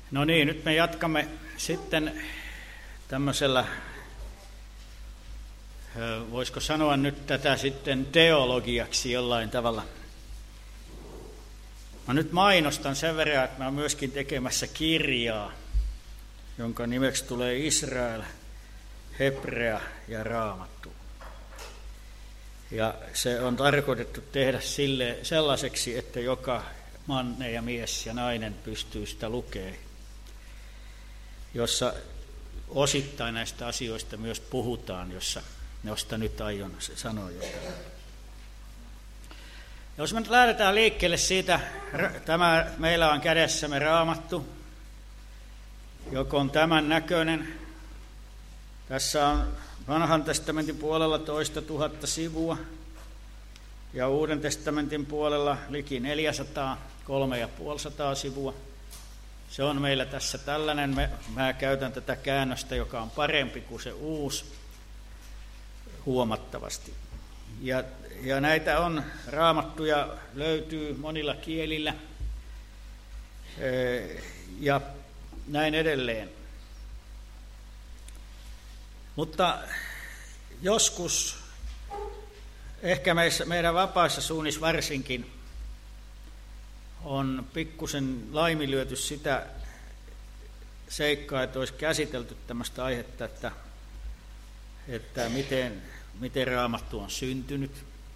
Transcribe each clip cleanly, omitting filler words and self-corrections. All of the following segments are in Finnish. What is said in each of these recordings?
No niin, nyt me jatkamme sitten tämmöisellä, voisiko sanoa nyt tätä sitten teologiaksi jollain tavalla. Mä nyt mainostan sen verran, että mä oon myöskin tekemässä kirjaa, jonka nimeksi tulee Israel, Hebrea ja Raamattu. Ja se on tarkoitettu tehdä sellaiseksi, että joka manne ja mies ja nainen pystyy sitä lukemaan, jossa osittain näistä asioista myös puhutaan, josta nyt aion sanoa jotain. Jos me nyt lähdetään liikkeelle siitä, meillä on kädessämme Raamattu, joka on tämän näköinen. Tässä on Vanhan testamentin puolella 2 000 sivua ja Uuden testamentin puolella liki 400, 350 sivua. Se on meillä tässä tällainen. Mä käytän tätä käännöstä, joka on parempi kuin se uusi huomattavasti. Ja näitä on raamattuja, löytyy monilla kielillä ja näin edelleen. Mutta joskus, ehkä meidän vapaissa suunnissa varsinkin, on pikkusen laiminlyöty sitä seikkaa, että olisi käsitelty tämmöistä aihetta, että miten Raamattu on syntynyt,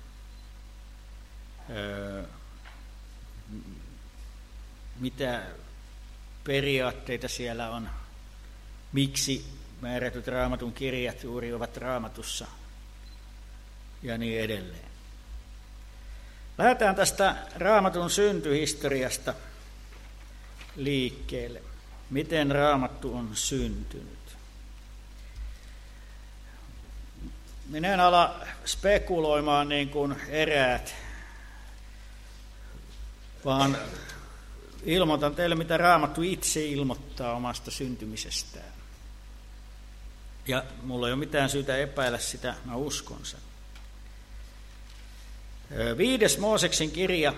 mitä periaatteita siellä on, miksi määrätyt Raamatun kirjat juuri ovat Raamatussa ja niin edelleen. Lähdetään tästä Raamatun syntyhistoriasta liikkeelle. Miten Raamattu on syntynyt? Minä en ala spekuloimaan niin kuin eräät, vaan ilmoitan teille, mitä Raamattu itse ilmoittaa omasta syntymisestään. Ja mulla ei ole mitään syytä epäillä sitä, mä uskon sen. 5. Mooseksen kirja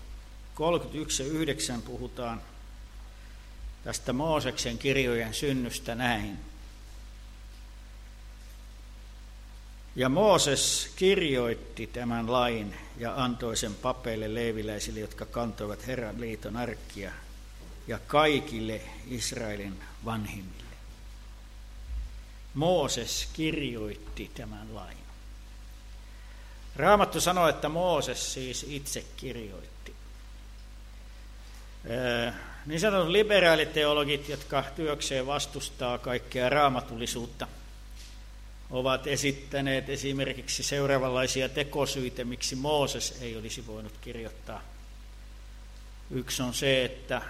31:9 puhutaan tästä Mooseksen kirjojen synnystä näin. Ja Mooses kirjoitti tämän lain ja antoi sen papeille leeviläisille, jotka kantoivat Herran liiton arkkia, ja kaikille Israelin vanhimmille. Mooses kirjoitti tämän lain. Raamattu sanoo, että Mooses siis itse kirjoitti. Niin sanotut liberaaliteologit, jotka työkseen vastustaa kaikkea raamatullisuutta, ovat esittäneet esimerkiksi seuraavanlaisia tekosyitä, miksi Mooses ei olisi voinut kirjoittaa. Yksi on se, että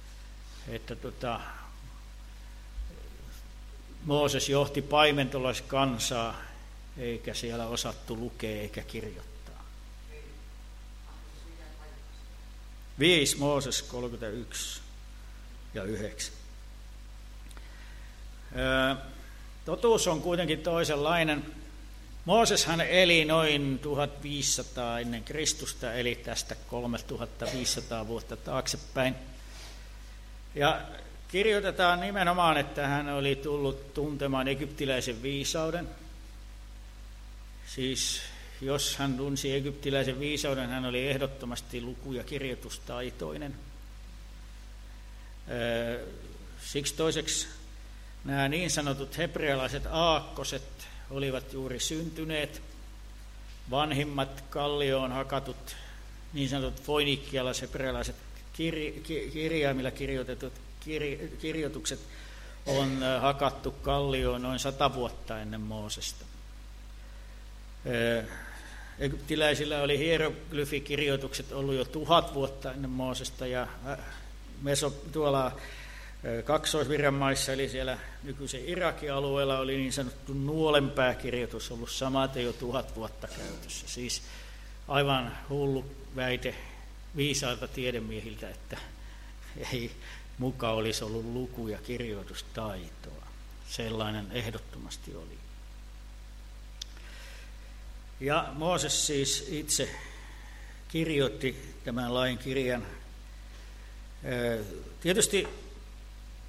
Mooses johti paimentolaiskansaa, eikä siellä osattu lukea eikä kirjoittaa. 5. Mooses 31 ja 9. Totuus on kuitenkin toisenlainen. Mooseshan eli noin 1500 ennen Kristusta, eli tästä 3500 vuotta taaksepäin. Ja kirjoitetaan nimenomaan, että hän oli tullut tuntemaan egyptiläisen viisauden. Siis jos hän tunsi egyptiläisen viisauden, hän oli ehdottomasti luku- ja kirjoitustaitoinen. Siksi toiseksi nämä niin sanotut hebrealaiset aakkoset olivat juuri syntyneet. Vanhimmat kallioon hakatut niin sanotut foiniikkialais-hebrealaiset kirjaimilla kirjoitetut kirjoitukset on hakattu kallioon noin 100 vuotta ennen Moosesta. Egyptiläisillä oli hieroglyfikirjoitukset ollut jo 1000 vuotta ennen Moosesta, ja tuolla Kaksoisvirran maissa, eli siellä nykyisen Irakin alueella, oli niin sanottu nuolenpääkirjoitus ollut samaten jo 1000 vuotta käytössä. Siis aivan hullu väite viisailta tiedemiehiltä, että ei muka olisi ollut luku- ja kirjoitustaitoa. Sellainen ehdottomasti oli. Ja Mooses siis itse kirjoitti tämän lain kirjan. Tietysti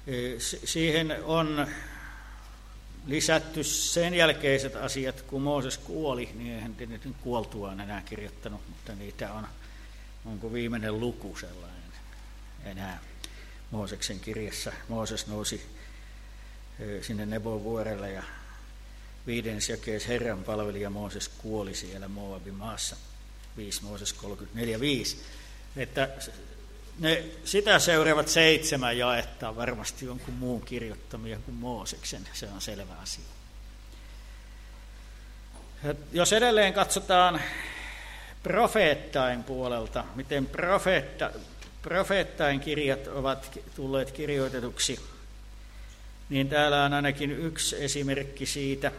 Siihen on lisätty sen jälkeiset asiat, kun Mooses kuoli, niin eihän te nyt kuoltuaan enää kirjoittanut, mutta niitä onko viimeinen luku sellainen enää Mooseksen kirjassa. Mooses nousi sinne Nebon vuorelle ja 5. jakeessa Herran palvelija Mooses kuoli siellä Moabin maassa. 5 Mooses 34:5. Että ne sitä seuraavat 7 jaetta varmasti jonkun muun kirjoittamia kuin Mooseksen, se on selvä asia. Jos edelleen katsotaan profeettain puolelta, miten profeettain kirjat ovat tulleet kirjoitetuksi, niin täällä on ainakin yksi esimerkki siitä.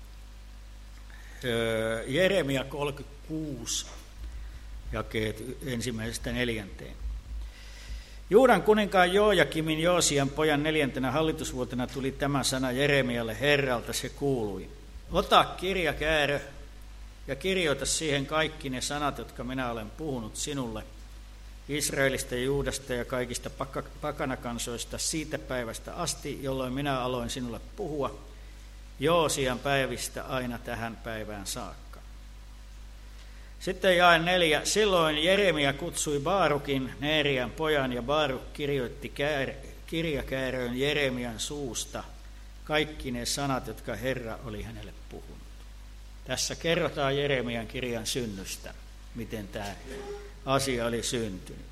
Jeremia 36, jakeet 1-4. Juudan kuninkaan Joojakimin Joosian pojan 4. hallitusvuotena tuli tämä sana Jeremialle Herralta, se kuului: ota kirjakäärö ja kirjoita siihen kaikki ne sanat, jotka minä olen puhunut sinulle Israelista ja Juudasta ja kaikista pakanakansoista siitä päivästä asti, jolloin minä aloin sinulle puhua, Joosian päivistä aina tähän päivään saakka. Sitten jae 4. Silloin Jeremia kutsui Baarukin, Neerian pojan, ja Baaruk kirjoitti kirjakääröön Jeremian suusta kaikki ne sanat, jotka Herra oli hänelle puhunut. Tässä kerrotaan Jeremian kirjan synnystä, miten tämä asia oli syntynyt.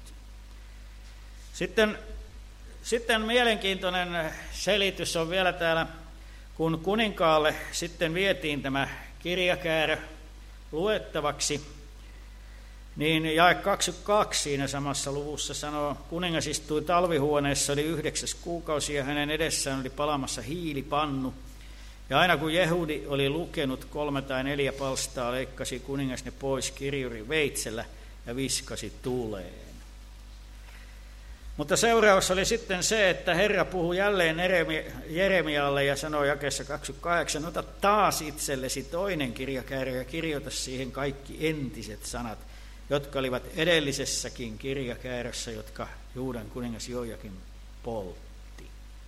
Sitten mielenkiintoinen selitys on vielä täällä, kun kuninkaalle sitten vietiin tämä kirjakäärö luettavaksi, niin jae 22 siinä samassa luvussa sanoo: kuningas istui talvihuoneessa, oli 9. kuukausi ja hänen edessään oli palamassa hiilipannu. Ja aina kun Jehudi oli lukenut 3 tai 4 palstaa, leikkasi kuningas ne pois kirjurin veitsellä ja viskasi tuleen. Mutta seuraus oli sitten se, että Herra puhui jälleen Jeremialle ja sanoi jakeessa 28: ota taas itsellesi toinen kirjakäärö ja kirjoita siihen kaikki entiset sanat, jotka olivat edellisessäkin kirjakäärössä, jotka Juudan kuningas Joojakim poltti.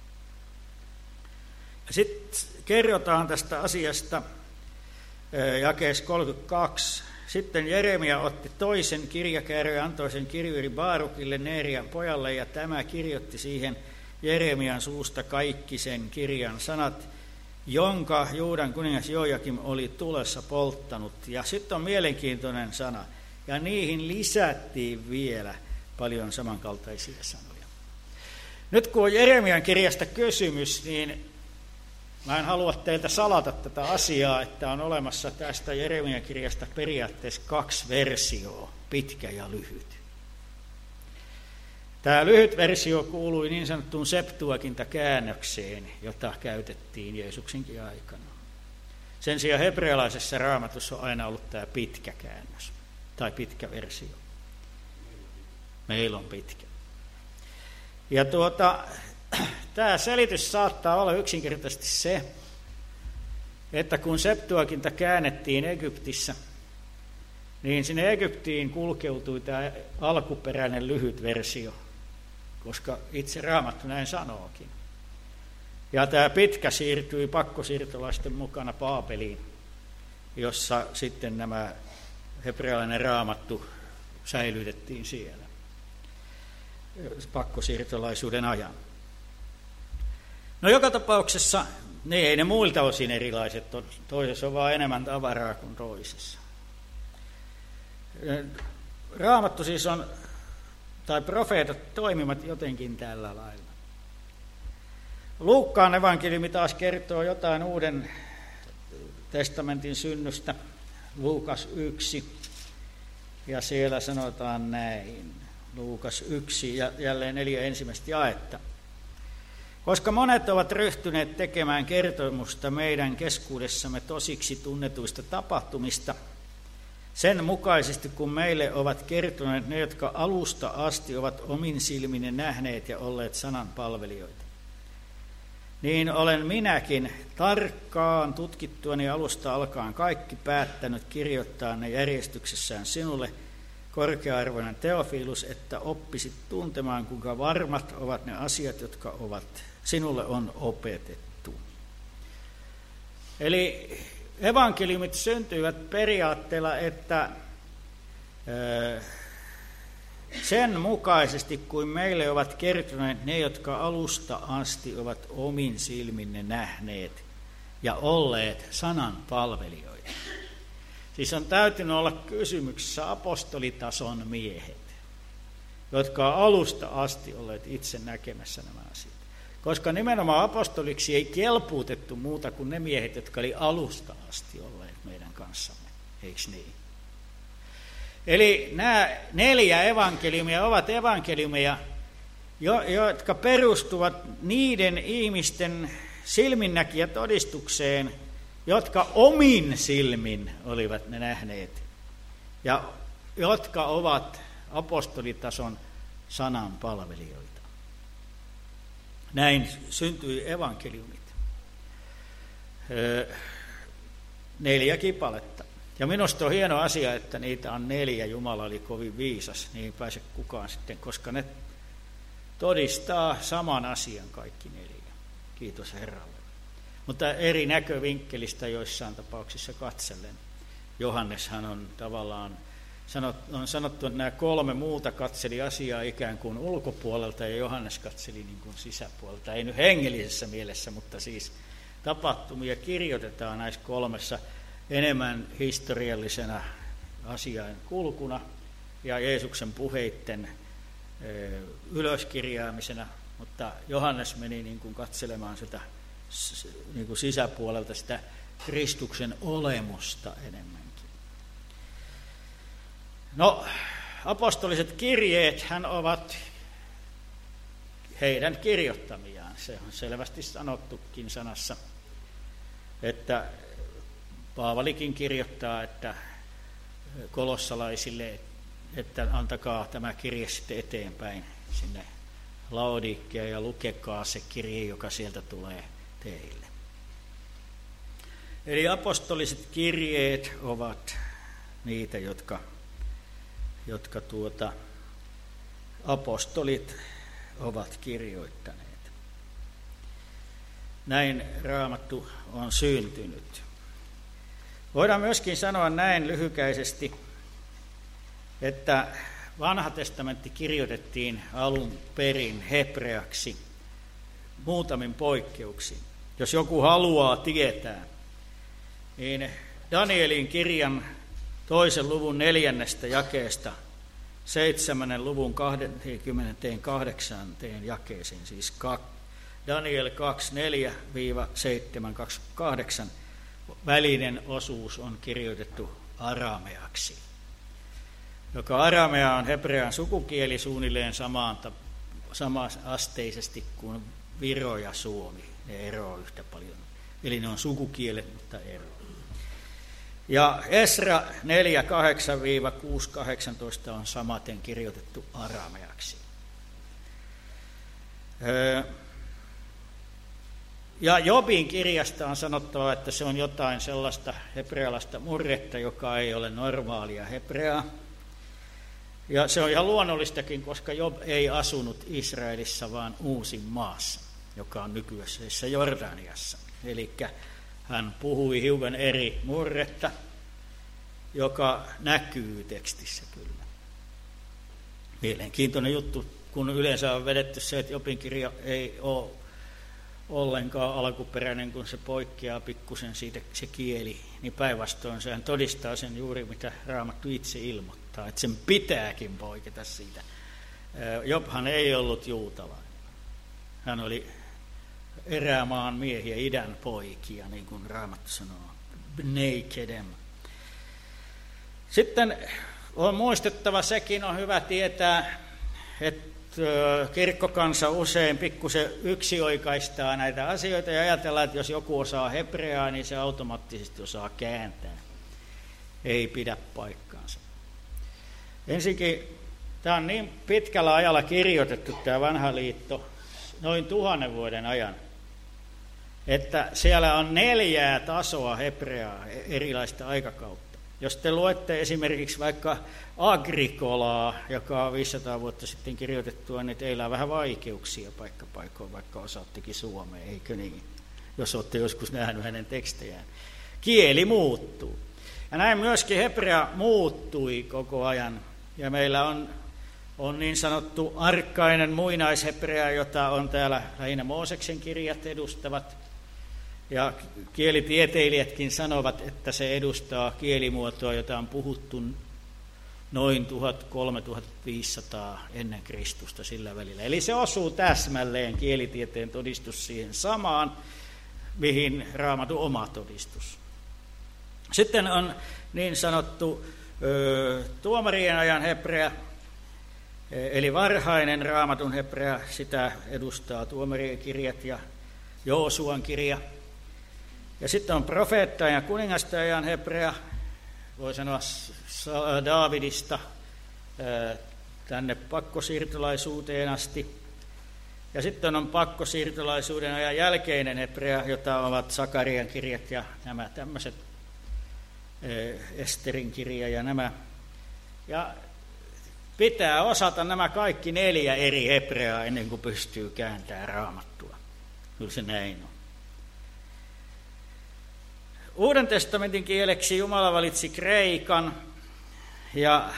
Ja sitten kerrotaan tästä asiasta jakeessa 32. Sitten Jeremia otti toisen kirjakäärön ja antoi sen kirjurin Baarukille, Neerian pojalle, ja tämä kirjoitti siihen Jeremian suusta kaikki sen kirjan sanat, jonka Juudan kuningas Joojakim oli tulessa polttanut. Ja sitten on mielenkiintoinen sana, ja niihin lisättiin vielä paljon samankaltaisia sanoja. Nyt kun on Jeremian kirjasta kysymys, niin mä en halua teiltä salata tätä asiaa, että on olemassa tästä Jeremian kirjasta periaatteessa 2 versioa, pitkä ja lyhyt. Tämä lyhyt versio kuului niin sanottuun Septuaginta-käännökseen, jota käytettiin Jeesuksenkin aikana. Sen sijaan hebrealaisessa raamatussa on aina ollut tämä pitkä käännös, tai pitkä versio. Meillä on pitkä. Ja tämä selitys saattaa olla yksinkertaisesti se, että kun Septuaginta käännettiin Egyptissä, niin sinne Egyptiin kulkeutui tämä alkuperäinen lyhyt versio, koska itse Raamattu näin sanookin. Ja tämä pitkä siirtyi pakkosiirtolaisten mukana Baabeliin, jossa sitten nämä hebrealainen Raamattu säilytettiin siellä pakkosiirtolaisuuden ajan. No joka tapauksessa niin ei ne muilta osin erilaiset ole. Toisessa on vaan enemmän tavaraa kuin toisessa. Raamattu siis on, tai profeetat toimivat jotenkin tällä lailla. Luukkaan evankeliumi taas kertoo jotain Uuden testamentin synnystä, Luukas 1, ja siellä sanotaan näin, Luukas 1, ja jälleen 4 ensimmäistä jaetta. Koska monet ovat ryhtyneet tekemään kertomusta meidän keskuudessamme tosiksi tunnetuista tapahtumista, sen mukaisesti kun meille ovat kertoneet ne, jotka alusta asti ovat omin silmin nähneet ja olleet sanan palvelijoita, niin olen minäkin tarkkaan tutkittuani alusta alkaen kaikki päättänyt kirjoittaa ne järjestyksessään sinulle, korkea-arvoinen Teofilus, että oppisit tuntemaan, kuinka varmat ovat ne asiat, jotka sinulle on opetettu. Eli evankeliumit syntyivät periaatteella, että sen mukaisesti, kuin meille ovat kertoneet ne, jotka alusta asti ovat omin silminne nähneet ja olleet sanan palvelijoita. Siis on täytynyt olla kysymyksessä apostolitason miehet, jotka ovat alusta asti olleet itse näkemässä nämä asiat. Koska nimenomaan apostoliksi ei kelpuutettu muuta kuin ne miehet, jotka oli alusta asti olleet meidän kanssamme. Eikö niin? Eli nämä 4 evankeliumia ovat evankeliumeja, jotka perustuvat niiden ihmisten silminnäkijätodistukseen, jotka omin silmin olivat ne nähneet, ja jotka ovat apostolitason sanan palvelijoita. Näin syntyi evankeliumit. 4 kipaletta. Ja minusta on hieno asia, että niitä on 4. Jumala oli kovin viisas, niin ei pääse kukaan sitten, koska ne todistaa saman asian kaikki 4. Kiitos Herralle. Mutta eri näkövinkkelistä joissain tapauksissa katsellen. Johanneshan on tavallaan, on sanottu, että nämä 3 muuta katseli asiaa ikään kuin ulkopuolelta ja Johannes katseli niin kuin sisäpuolelta. Ei nyt hengellisessä mielessä, mutta siis tapahtumia kirjoitetaan näissä 3 enemmän historiallisena asian kulkuna ja Jeesuksen puheitten ylöskirjaamisena, mutta Johannes meni niin kuin katselemaan sitä niin kuin sisäpuolelta sitä Kristuksen olemusta enemmänkin. No, apostoliset kirjeethän ovat heidän kirjoittamiaan. Se on selvästi sanottukin sanassa, että Paavalikin kirjoittaa, että kolossalaisille, että antakaa tämä kirje sitten eteenpäin sinne Laodikkeen ja lukekaa se kirje, joka sieltä tulee teille. Eli apostoliset kirjeet ovat niitä, jotka apostolit ovat kirjoittaneet. Näin Raamattu on syntynyt. Voidaan myöskin sanoa näin lyhykäisesti, että Vanha testamentti kirjoitettiin alun perin hebreaksi muutamin poikkeuksin. Jos joku haluaa tietää, niin Danielin kirjan 2. luvun 4. jakeesta 7. luvun 28. jakeeseen, siis Daniel 2.4-7.28 välinen osuus on kirjoitettu arameaksi, joka aramea on hebrean sukukieli suunnilleen samanasteisesti kuin Viro ja Suomi. Ne eroaa yhtä paljon. Eli ne on sukukielet, mutta eroaa. Ja Esra 4.8-6.18 on samaten kirjoitettu arameaksi. Ja Jobin kirjasta on sanottava, että se on jotain sellaista hebrealaista murretta, joka ei ole normaalia hebreaa. Ja se on ihan luonnollistakin, koska Job ei asunut Israelissa, vaan Uusin maassa, joka on nykyisessä Jordaniassa. Eli hän puhui hiukan eri murretta, joka näkyy tekstissä kyllä. Mielenkiintoinen juttu, kun yleensä on vedetty se, että Jobin kirja ei ole ollenkaan alkuperäinen, kun se poikkeaa pikkusen siitä se kieli, niin päinvastoin sehän todistaa sen juuri, mitä Raamattu itse ilmoittaa, että sen pitääkin poiketa siitä. Jobhan ei ollut juutalainen. Hän oli erämaan miehiä, idän poikia, niin kuin Raamattu sanoo, bnei kedem. Sitten on muistettava, sekin on hyvä tietää, että kirkkokansa usein pikkusen yksioikaistaa näitä asioita ja ajatellaan, että jos joku osaa hebreaa, niin se automaattisesti osaa kääntää. Ei pidä paikkaansa. Ensinnäkin tämä on niin pitkällä ajalla kirjoitettu tämä vanha liitto, noin 1000 vuoden ajan, että siellä on 4 tasoa hebreaa erilaista aikakautta. Jos te luette esimerkiksi vaikka Agricolaa, joka on 500 vuotta sitten kirjoitettua, niin teillä on vähän vaikeuksia paikkapaikoin, vaikka osaattekin suomea, eikö niin? Jos olette joskus nähnyt hänen tekstejään. Kieli muuttuu. Ja näin myöskin hebrea muuttui koko ajan. Ja meillä on niin sanottu arkkainen muinaishebrea, jota on täällä lähinnä Mooseksen kirjat edustavat. Ja kielitieteilijätkin sanovat, että se edustaa kielimuotoa, jota on puhuttu noin 1300 ennen Kristusta sillä välillä. Eli se osuu täsmälleen kielitieteen todistus siihen samaan, mihin Raamatun oma todistus. Sitten on niin sanottu tuomarien ajan hebrea, eli varhainen Raamatun hebrea, sitä edustaa tuomarien kirjat ja Joosuan kirja. Ja sitten on profeettajan ja kuningastajan hebrea, voi sanoa Daavidista tänne pakkosiirtolaisuuteen asti. Ja sitten on pakkosiirtolaisuuden ajan jälkeinen hebrea, jota ovat Sakarian kirjat ja nämä tämmöiset Esterin kirja ja nämä. Ja pitää osata nämä kaikki 4 eri hebreaa ennen kuin pystyy kääntämään Raamattua. Kyllä se näin on. Uuden testamentin kieleksi Jumala valitsi kreikan ja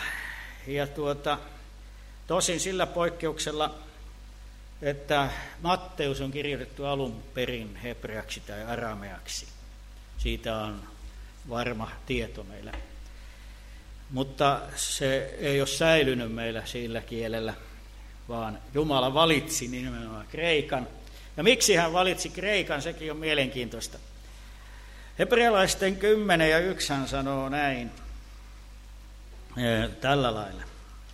tosin sillä poikkeuksella, että Matteus on kirjoitettu alun perin hebreaksi tai arameaksi. Siitä on varma tieto meillä. Mutta se ei ole säilynyt meillä sillä kielellä, vaan Jumala valitsi nimenomaan kreikan. Ja miksi hän valitsi kreikan, sekin on mielenkiintoista. Hebrealaisten 10 ja 1 sanoo näin, tällä lailla.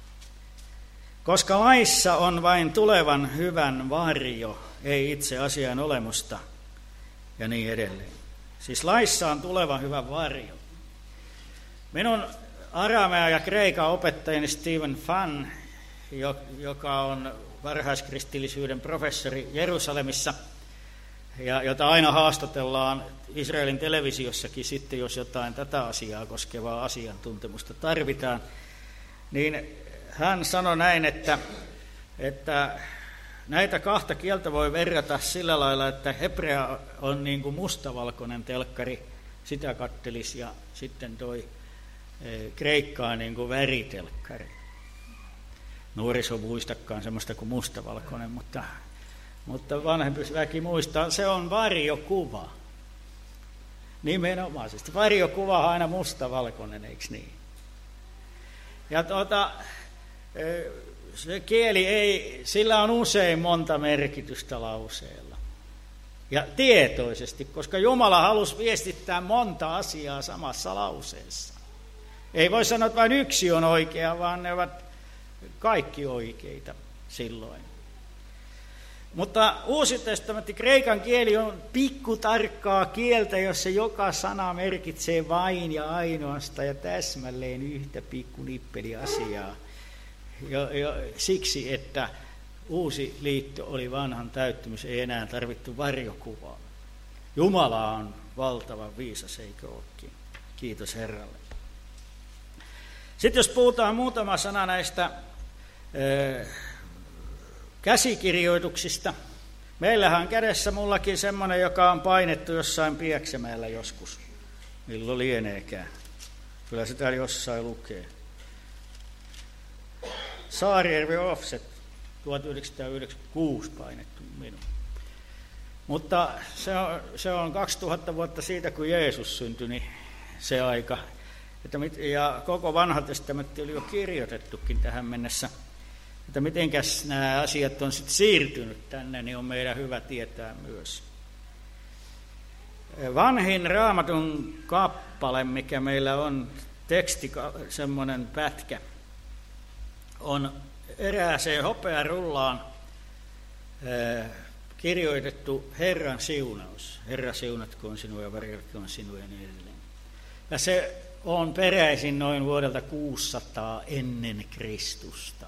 Koska laissa on vain tulevan hyvän varjo, ei itse asian olemusta, ja niin edelleen. Siis laissa on tulevan hyvän varjo. Minun aramea ja kreikan opettajani Stephen Fan, joka on varhaiskristillisyyden professori Jerusalemissa, ja jota aina haastatellaan Israelin televisiossakin sitten, jos jotain tätä asiaa koskevaa asiantuntemusta tarvitaan, niin hän sanoi näin, että näitä 2 kieltä voi verrata sillä lailla, että hebrea on niin kuin mustavalkoinen telkkari, sitä kattelisi, ja sitten toi kreikkaa niin kuin väritelkkari. Nuoriso muistakaan semmoista kuin mustavalkoinen, mutta vanhempi väki muistaa, se on varjokuva. Nimenomaisesti. Varjokuva on aina mustavalkoinen, eikö niin? Ja se kieli ei, sillä on usein monta merkitystä lauseella. Ja tietoisesti, koska Jumala halusi viestittää monta asiaa samassa lauseessa. Ei voi sanoa, että vain yksi on oikea, vaan ne ovat kaikki oikeita silloin. Mutta Uusi testamentti, kreikan kieli on pikkutarkkaa kieltä, jossa joka sana merkitsee vain ja ainoastaan ja täsmälleen yhtä pikkunippeliasiaa. Ja siksi, että uusi liitto oli vanhan täyttymys, ei enää tarvittu varjokuvaa. Jumala on valtavan viisas, eikö olekin? Kiitos Herralle. Sitten jos puhutaan muutama sana näistä käsikirjoituksista. Meillähän on kädessä mullakin semmoinen, joka on painettu jossain Pieksämäellä joskus. Milloin lieneekään. Kyllä se täällä jossain lukee. Saarijärvi Offset, 1996 painettu minun. Mutta se on 2000 vuotta siitä, kun Jeesus syntyi, niin se aika. Ja koko vanha testamentti oli jo kirjoitettukin tähän mennessä. Että mitenkäs nämä asiat on sitten siirtynyt tänne, niin on meidän hyvä tietää myös. Vanhin Raamatun kappale, mikä meillä on teksti, semmoinen pätkä, on erääseen hopearullaan kirjoitettu Herran siunaus. Herra siunatkoon sinua ja varjelkoon sinua ja niin edelleen. Ja se on peräisin noin vuodelta 600 ennen Kristusta.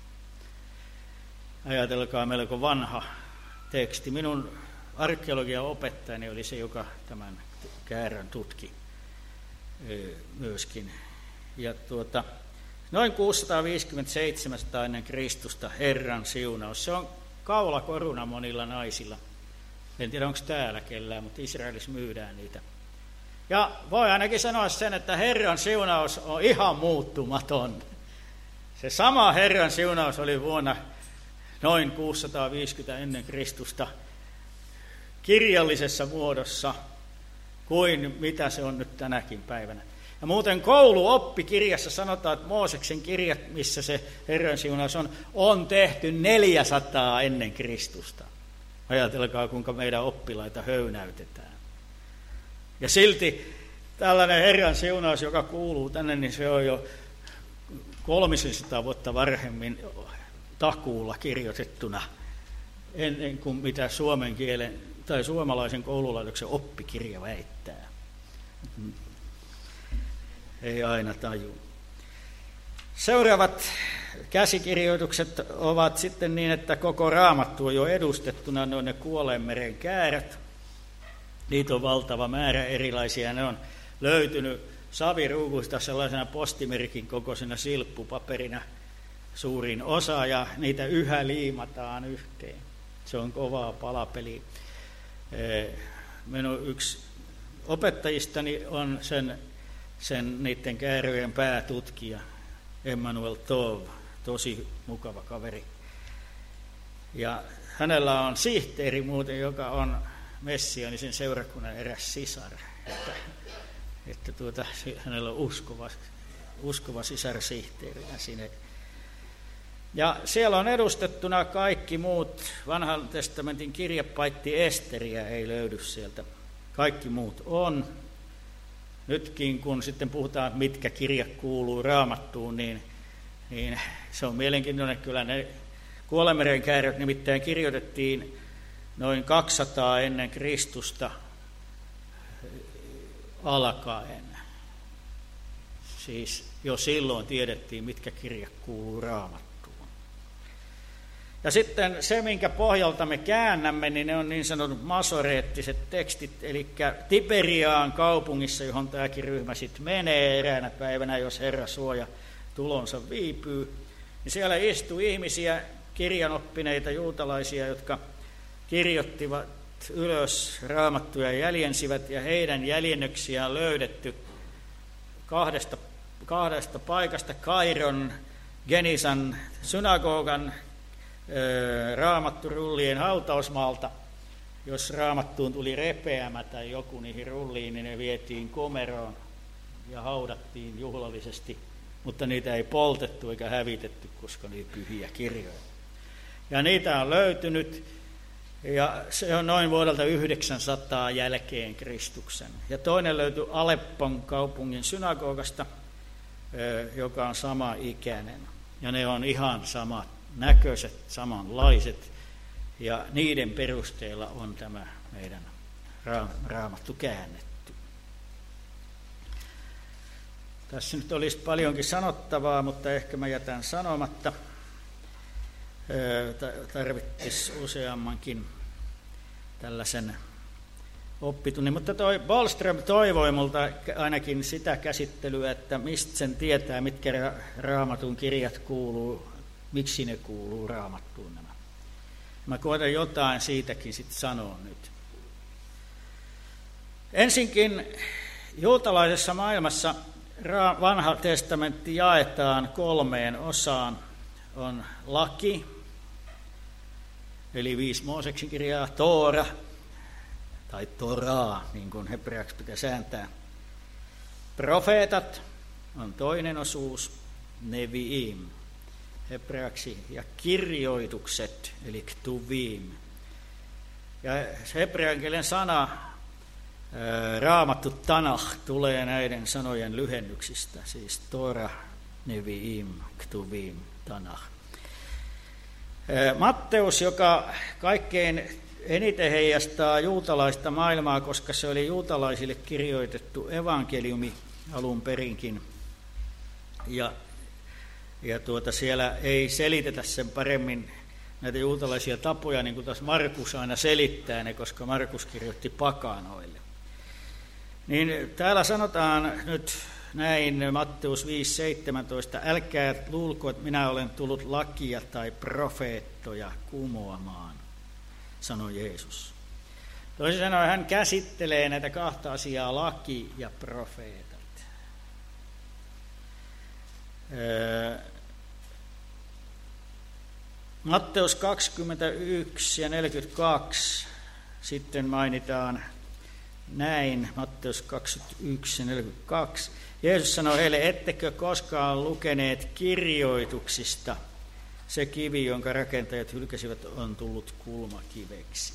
Ajatelkaa, melko vanha teksti. Minun arkeologian opettajani oli se, joka tämän käärön tutki. myöskin. Ja noin 657 ennen Kristusta Herran siunaus. Se on kaulakoruna monilla naisilla. En tiedä, onko täällä kellään, mutta Israelissa myydään niitä. Ja voi ainakin sanoa sen, että Herran siunaus on ihan muuttumaton. Se sama Herran siunaus oli vuonna noin 650 ennen Kristusta kirjallisessa muodossa kuin mitä se on nyt tänäkin päivänä. Ja muuten kouluoppikirjassa sanotaan, että Mooseksen kirjat, missä se Herran siunaus on tehty 400 ennen Kristusta. Ajatelkaa, kuinka meidän oppilaita höynäytetään. Ja silti tällainen Herran siunaus, joka kuuluu tänne, niin se on jo 300 vuotta varhemmin takuulla kirjoitettuna, ennen kuin mitä suomen kielen tai suomalaisen koululaitoksen oppikirja väittää. Ei aina taju. Seuraavat käsikirjoitukset ovat sitten niin, että koko Raamattu on jo edustettuna, ne on ne Kuoleenmeren käärät. Niitä on valtava määrä erilaisia. Ne on löytynyt saviruukuista sellaisena postimerkin kokoisena silppupaperina suurin osa, ja niitä yhä liimataan yhteen. Se on kovaa palapeliä. Minun yksi opettajistani on niiden kääryjen päätutkija, Emmanuel Tov, tosi mukava kaveri. Ja hänellä on sihteeri muuten, joka on messiaanisen seurakunnan eräs sisar. Että hänellä on uskova sisarsihteerinä sinne. Ja siellä on edustettuna kaikki muut vanhan testamentin kirjat, paitsi Esteriä ei löydy sieltä. Kaikki muut on. Nytkin kun sitten puhutaan, mitkä kirjat kuuluu Raamattuun, niin se on mielenkiintoinen. Kyllä ne Kuoleenmeren käärät nimittäin kirjoitettiin noin 200 ennen Kristusta alkaen. Siis jo silloin tiedettiin, mitkä kirjat kuuluu Raamattuun. Ja sitten se, minkä pohjalta me käännämme, niin ne on niin sanotut masoreettiset tekstit, eli Tiberiaan kaupungissa, johon tämäkin ryhmä sitten menee eräänä päivänä, jos Herra suoja tulonsa viipyy, niin siellä istui ihmisiä, kirjanoppineita juutalaisia, jotka kirjoittivat ylös Raamattuja ja jäljensivät, ja heidän jäljennöksiään löydetty kahdesta paikasta, Kairon, Genisan synagogan, raamatturullien hautausmaalta. Jos raamattuun tuli repeämä tai joku niihin rulliin, niin ne vietiin komeroon ja haudattiin juhlallisesti, mutta niitä ei poltettu eikä hävitetty, koska ne pyhiä kirjoja. Ja niitä on löytynyt, ja se on noin vuodelta 900 jälkeen Kristuksen. Ja toinen löytyi Aleppon kaupungin synagogasta, joka on sama ikäinen. Ja ne on ihan samat näköiset, samanlaiset, ja niiden perusteella on tämä meidän Raamattu käännetty. Tässä nyt olisi paljonkin sanottavaa, mutta ehkä mä jätän sanomatta. Tarvittaisiin useammankin tällaisen oppitunnin, mutta Bollström toivoi multa ainakin sitä käsittelyä, että mistä sen tietää, mitkä Raamatun kirjat kuuluu, miksi ne kuuluu Raamattuun nämä. Mä koitan jotain siitäkin sitten sanoa nyt. Ensinkin juutalaisessa maailmassa vanha testamentti jaetaan 3 osaan. On laki, eli 5 Mooseksen kirjaa, Toora, tai Toraa, niin kuin hebreaksi pitää sääntää. Profeetat on toinen osuus, Neviim, hebreaksi, ja kirjoitukset, eli Ktuvim. Ja hebrean kielen sana, raamattu Tanakh, tulee näiden sanojen lyhennyksistä, siis Tora, Neviim, Ktuvim, Tanakh. Matteus, joka kaikkein eniten heijastaa juutalaista maailmaa, koska se oli juutalaisille kirjoitettu evankeliumi alun perinkin. Ja siellä ei selitetä sen paremmin näitä juutalaisia tapoja, niin kuin taas Markus aina selittää ne, koska Markus kirjoitti pakanoille. Niin täällä sanotaan nyt näin Matteus 5:17, älkää luulko, että minä olen tullut lakia tai profeettoja kumoamaan, sanoi Jeesus. Toisin sanoen hän käsittelee näitä kahta asiaa, laki ja profeetat. Matteus 21 ja 42 sitten mainitaan näin, Matteus 21 ja 42. Jeesus sanoi heille, ettekö koskaan lukeneet kirjoituksista, se kivi, jonka rakentajat hylkäsivät, on tullut kulmakiveksi.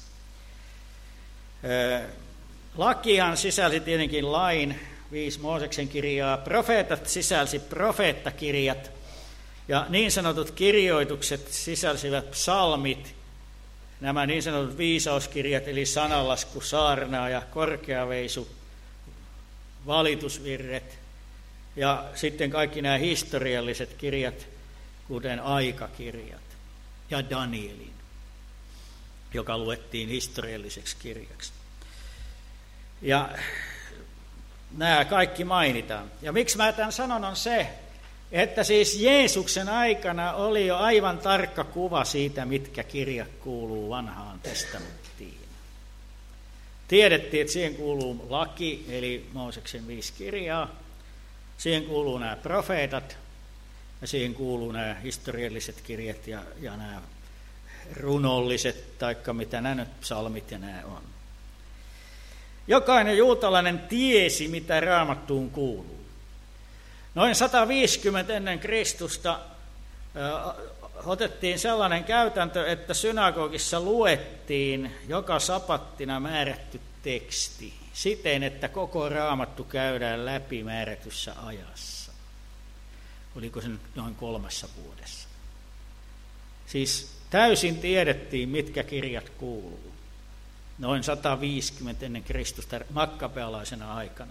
Lakihan sisälsi tietenkin lain, 5 Mooseksen kirjaa, profeetat sisälsi profeettakirjat, ja niin sanotut kirjoitukset sisälsivät psalmit, nämä niin sanotut viisauskirjat, eli sananlasku, saarnaa ja korkeaveisu, valitusvirret, ja sitten kaikki nämä historialliset kirjat, kuten aikakirjat ja Danielin, joka luettiin historialliseksi kirjaksi. Ja nämä kaikki mainitaan. Ja miksi mä tämän sanon on se, että siis Jeesuksen aikana oli jo aivan tarkka kuva siitä, mitkä kirjat kuuluu vanhaan testamenttiin. Tiedettiin, että siihen kuuluu laki, eli Mooseksen 5 kirjaa. Siihen kuuluu nämä profeetat ja siihen kuuluu nämä historialliset kirjat ja nämä runolliset, taikka mitä nämä nyt psalmit ja nämä on. Jokainen juutalainen tiesi, mitä Raamattuun kuuluu. Noin 150 ennen Kristusta otettiin sellainen käytäntö, että synagogissa luettiin joka sapattina määrätty teksti siten, että koko Raamattu käydään läpi määrätyssä ajassa. Oliko se nyt noin 3 vuodessa? Siis täysin tiedettiin, mitkä kirjat kuuluu. Noin 150 ennen Kristusta makkabealaisena aikana.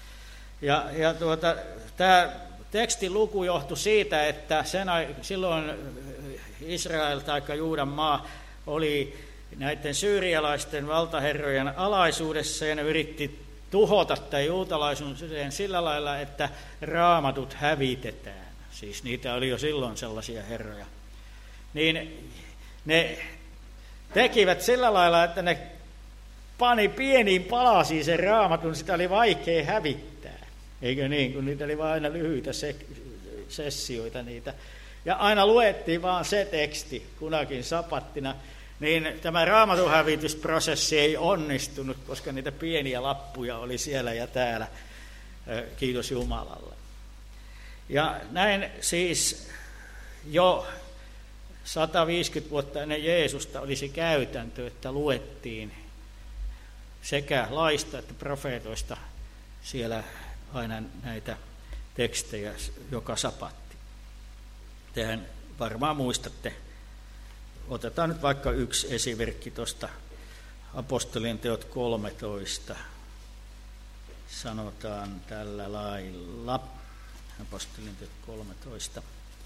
Tämä tekstin luku johtui siitä, että silloin Israel tai Juudan maa oli näiden syyrialaisten valtaherrojen alaisuudessa ja ne yritti tuhota tämän juutalaisuuden sillä lailla, että raamatut hävitetään. Siis niitä oli jo silloin sellaisia herroja. Niin ne tekivät sillä lailla, että ne pani pieniin palasiin sen raamatun, sitä oli vaikea hävittää. Eikö niin, kun niitä oli vain aina lyhyitä sessioita niitä. Ja aina luettiin vaan se teksti kunakin sapattina, niin tämä raamatun hävitysprosessi ei onnistunut, koska niitä pieniä lappuja oli siellä ja täällä. Kiitos Jumalalle. Ja näin siis jo 150 vuotta ennen Jeesusta olisi käytäntö, että luettiin sekä laista että profeetoista siellä aina näitä tekstejä joka sapatti. Tehän varmaan muistatte. Otetaan nyt vaikka yksi esimerkki tuosta Apostolien teot 13. Sanotaan tällä lailla. Apostolien teot 13.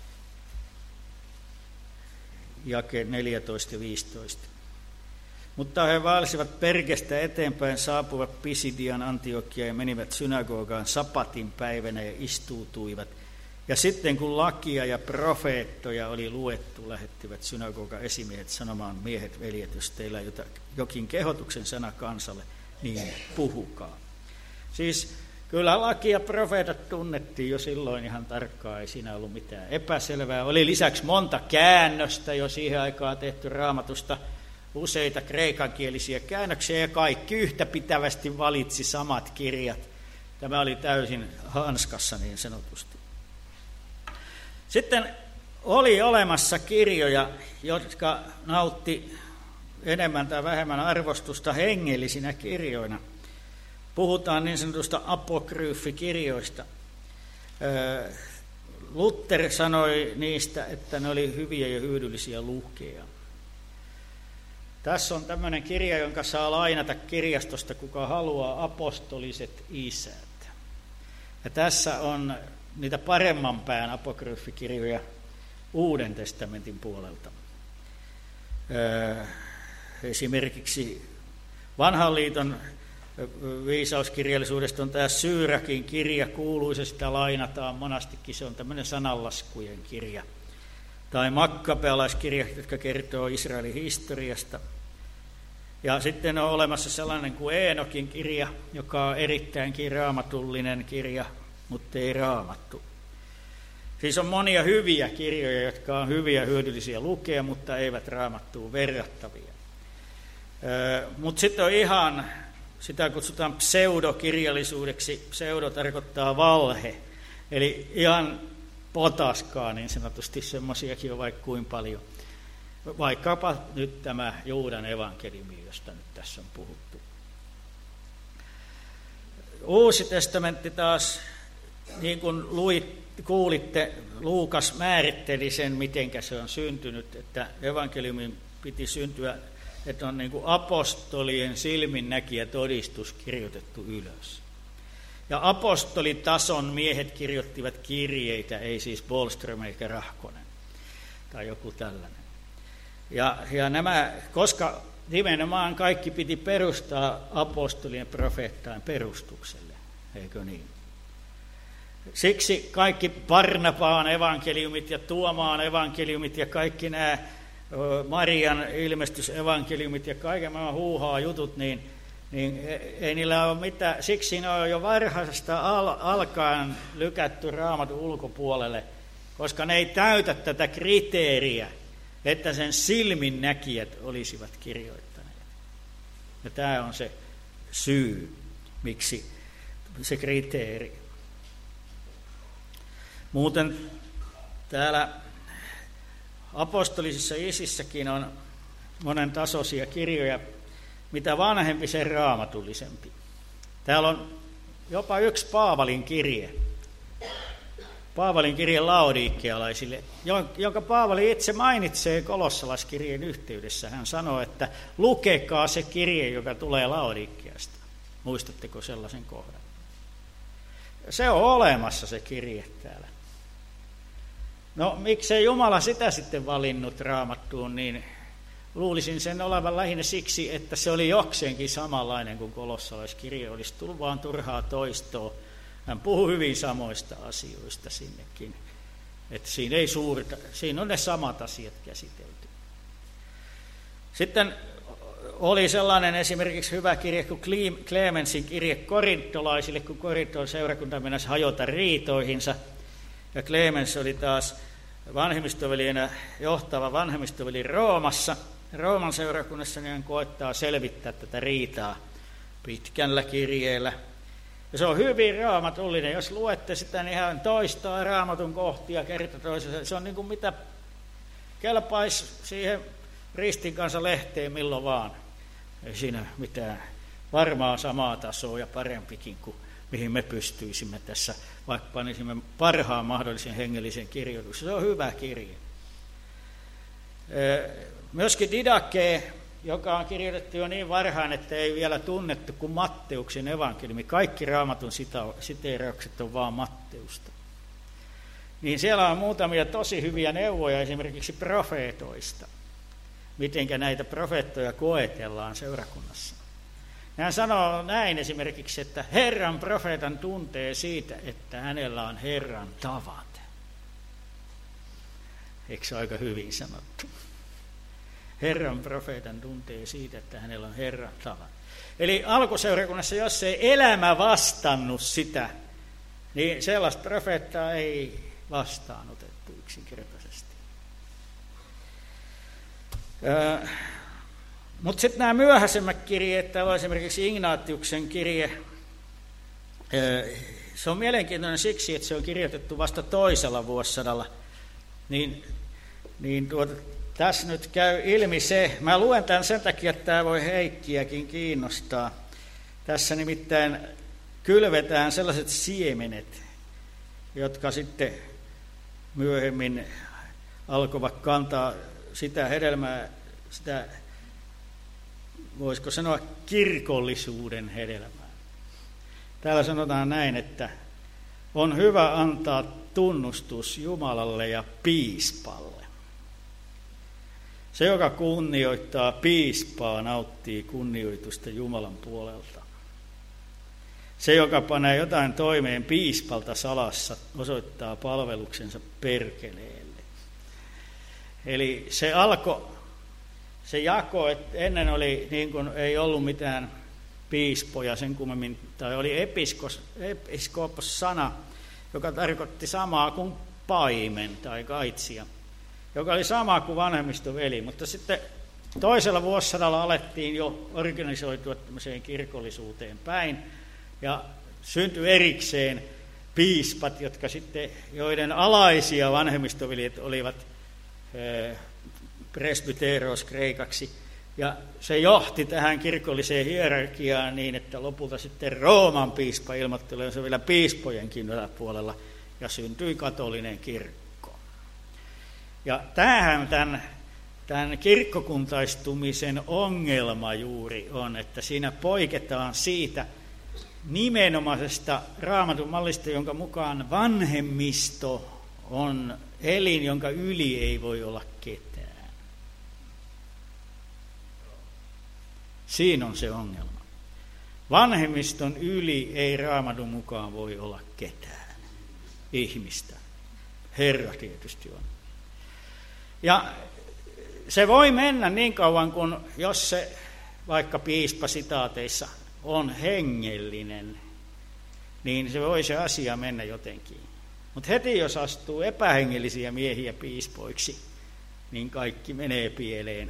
Jake 14 ja 15. Mutta he vaelsivat Pergestä eteenpäin, saapuivat Pisidian Antiokiaan ja menivät synagogaan sapatin päivänä ja istuutuivat. Ja sitten kun lakia ja profeettoja oli luettu, lähettivät synagogan esimiehet sanomaan, miehet, veljet, jos teillä on jokin kehotuksen sana kansalle, niin puhukaa. Siis kyllä laki ja profeetat tunnettiin jo silloin ihan tarkkaan, ei siinä ollut mitään epäselvää. Oli lisäksi monta käännöstä jo siihen aikaan tehty Raamatusta, useita kreikankielisiä käännöksiä ja kaikki yhtäpitävästi valitsi samat kirjat. Tämä oli täysin hanskassa niin sanotusti. Sitten oli olemassa kirjoja, jotka nautti enemmän tai vähemmän arvostusta hengellisinä kirjoina. Puhutaan niin sanotusta apokryyfikirjoista. Luther sanoi niistä, että ne oli hyviä ja hyödyllisiä lukea. Tässä on tämmöinen kirja, jonka saa lainata kirjastosta, kuka haluaa, apostoliset isät. Ja tässä on niitä paremman pään apokryyfikirjoja Uuden testamentin puolelta. Esimerkiksi Vanhan liiton viisauskirjallisuudesta on tämä Syyrakin kirja, kuuluisa, sitä lainataan monastikin, se on tämmöinen sananlaskujen kirja. Tai makkabealaiskirja, jotka kertoo Israelin historiasta. Ja sitten on olemassa sellainen kuin Eenokin kirja, joka on erittäinkin raamatullinen kirja, mutta ei raamattu. Siis on monia hyviä kirjoja, jotka on hyviä ja hyödyllisiä lukea, mutta eivät raamattuun verrattavia. Mutta sitten on ihan, sitä kutsutaan pseudokirjallisuudeksi, pseudo tarkoittaa valhe, eli ihan potaskaa niin sanotusti, semmoisiakin on vaikka kuin paljon. Vaikkapa nyt tämä Juudan evankeliumi, josta nyt tässä on puhuttu. Uusi testamentti taas, niin kuin kuulitte, Luukas määritteli sen, mitenkä se on syntynyt, että evankeliumin piti syntyä, että on niin kuin apostolien silminnäkijä todistus kirjoitettu ylös. Ja apostolitason miehet kirjoittivat kirjeitä, ei siis Bollström eikä Rahkonen tai joku tällainen. Ja nämä, koska nimenomaan kaikki piti perustaa apostolien profeettain perustukselle, eikö niin? Siksi kaikki Barnabaan evankeliumit ja Tuomaan evankeliumit ja kaikki nämä Marian ilmestysevankeliumit ja kaiken maailman huuhaa jutut, niin ei niillä ole mitään. Siksi ne on jo varhaisesta alkaen lykätty Raamatun ulkopuolelle, koska ne ei täytä tätä kriteeriä, että sen silminnäkijät olisivat kirjoittaneet. Ja tämä on se syy, miksi se kriteeri. Muuten täällä apostolisissa isissäkin on monen tasoisia kirjoja, mitä vanhempi sen raamatullisempi. Täällä on jopa yksi Paavalin kirje. Paavalin kirje laodiikkealaisille, jonka Paavali itse mainitsee kolossalaiskirjeen yhteydessä. Hän sanoo, että lukekaa se kirje, joka tulee Laodiikkeasta. Muistatteko sellaisen kohdan? Se on olemassa se kirje täällä. No miksei Jumala sitä sitten valinnut Raamattuun, niin luulisin sen olevan lähinnä siksi, että se oli jokseenkin samanlainen kuin kolossalaiskirje, olisi tullut vaan turhaa toistoa. Hän puhui hyvin samoista asioista sinnekin, että siinä on ne samat asiat käsitelty. Sitten oli sellainen esimerkiksi hyvä kirje kuin Clemensin kirje korintolaisille, kun Korinton seurakunta mennäisi hajota riitoihinsa. Ja Clemens oli taas vanhemmistovelienä johtava vanhemmistoveli Roomassa. Rooman seurakunnassa niin hän koettaa selvittää tätä riitaa pitkällä kirjeellä. Ja se on hyvin raamatullinen. Jos luette sitä, niin hän toistaa raamatun kohtia kerta toisessa. Se on niin kuin mitä kelpaisi siihen ristin kanssa lehteen milloin vaan. Ei siinä mitään varmaa samaa tasoa ja parempikin kuin mihin me pystyisimme tässä, vaikka panisimme parhaan mahdollisen hengellisen kirjoituksen. Se on hyvä kirje. Myöskin Didakkee, joka on kirjoitettu jo niin varhain, että ei vielä tunnettu kuin Matteuksen evankeliumi. Kaikki raamatun siteeraukset on vaan Matteusta. Niin siellä on muutamia tosi hyviä neuvoja esimerkiksi profeetoista. Mitenkä näitä profeettoja koetellaan seurakunnassa. Hän sanoo näin esimerkiksi, että Herran profeetan tuntee siitä, että hänellä on Herran tavat. Eikö se aika hyvin sanottu? Herran profeetan tuntee siitä, että hänellä on Herran tavat. Eli alkuseurakunnassa, jos ei elämä vastannut sitä, niin sellaista profeettaa ei vastaanotettu yksinkertaisesti. Mutta sitten nämä myöhäisemmät kirjeet, täällä on esimerkiksi Ignatiuksen kirje. Se on mielenkiintoinen siksi, että se on kirjoitettu vasta toisella vuosisadalla. Tässä nyt käy ilmi se, mä luen tämän sen takia, että tämä voi Heikkiäkin kiinnostaa. Tässä nimittäin kylvetään sellaiset siemenet, jotka sitten myöhemmin alkoivat kantaa sitä hedelmää, sitä voisiko sanoa kirkollisuuden hedelmää. Täällä sanotaan näin, että on hyvä antaa tunnustus Jumalalle ja piispalle. Se, joka kunnioittaa piispaa, nauttii kunnioitusta Jumalan puolelta. Se, joka panee jotain toimeen piispalta salassa, osoittaa palveluksensa perkeleelle. Eli se jako, että ennen oli niin kuin ei ollut mitään piispoja sen kummemmin, tai oli episkopos-sana, joka tarkoitti samaa kuin paimen tai kaitsija, joka oli sama kuin vanhemmistoveli, mutta sitten toisella vuosisadalla alettiin jo organisoitua tämmöiseen kirkollisuuteen päin, ja syntyi erikseen piispat, joiden alaisia vanhemmistoveljet olivat presbyteros kreikaksi, ja se johti tähän kirkolliseen hierarkiaan niin, että lopulta sitten Rooman piispa ilmoitti olevansa vielä piispojenkin yläpuolella, ja syntyi katolinen kirkko. Ja tämähän tämän kirkkokuntaistumisen ongelma juuri on, että siinä poiketaan siitä nimenomaisesta Raamatun mallista, jonka mukaan vanhemmisto on elin, jonka yli ei voi olla ketään. Siinä on se ongelma. Vanhemmiston yli ei Raamatun mukaan voi olla ketään ihmistä. Herra tietysti on. Ja se voi mennä niin kauan kuin, jos se vaikka piispa sitaateissa on hengellinen, niin se voi se asia mennä jotenkin. Mutta heti jos astuu epähengellisiä miehiä piispoiksi, niin kaikki menee pieleen.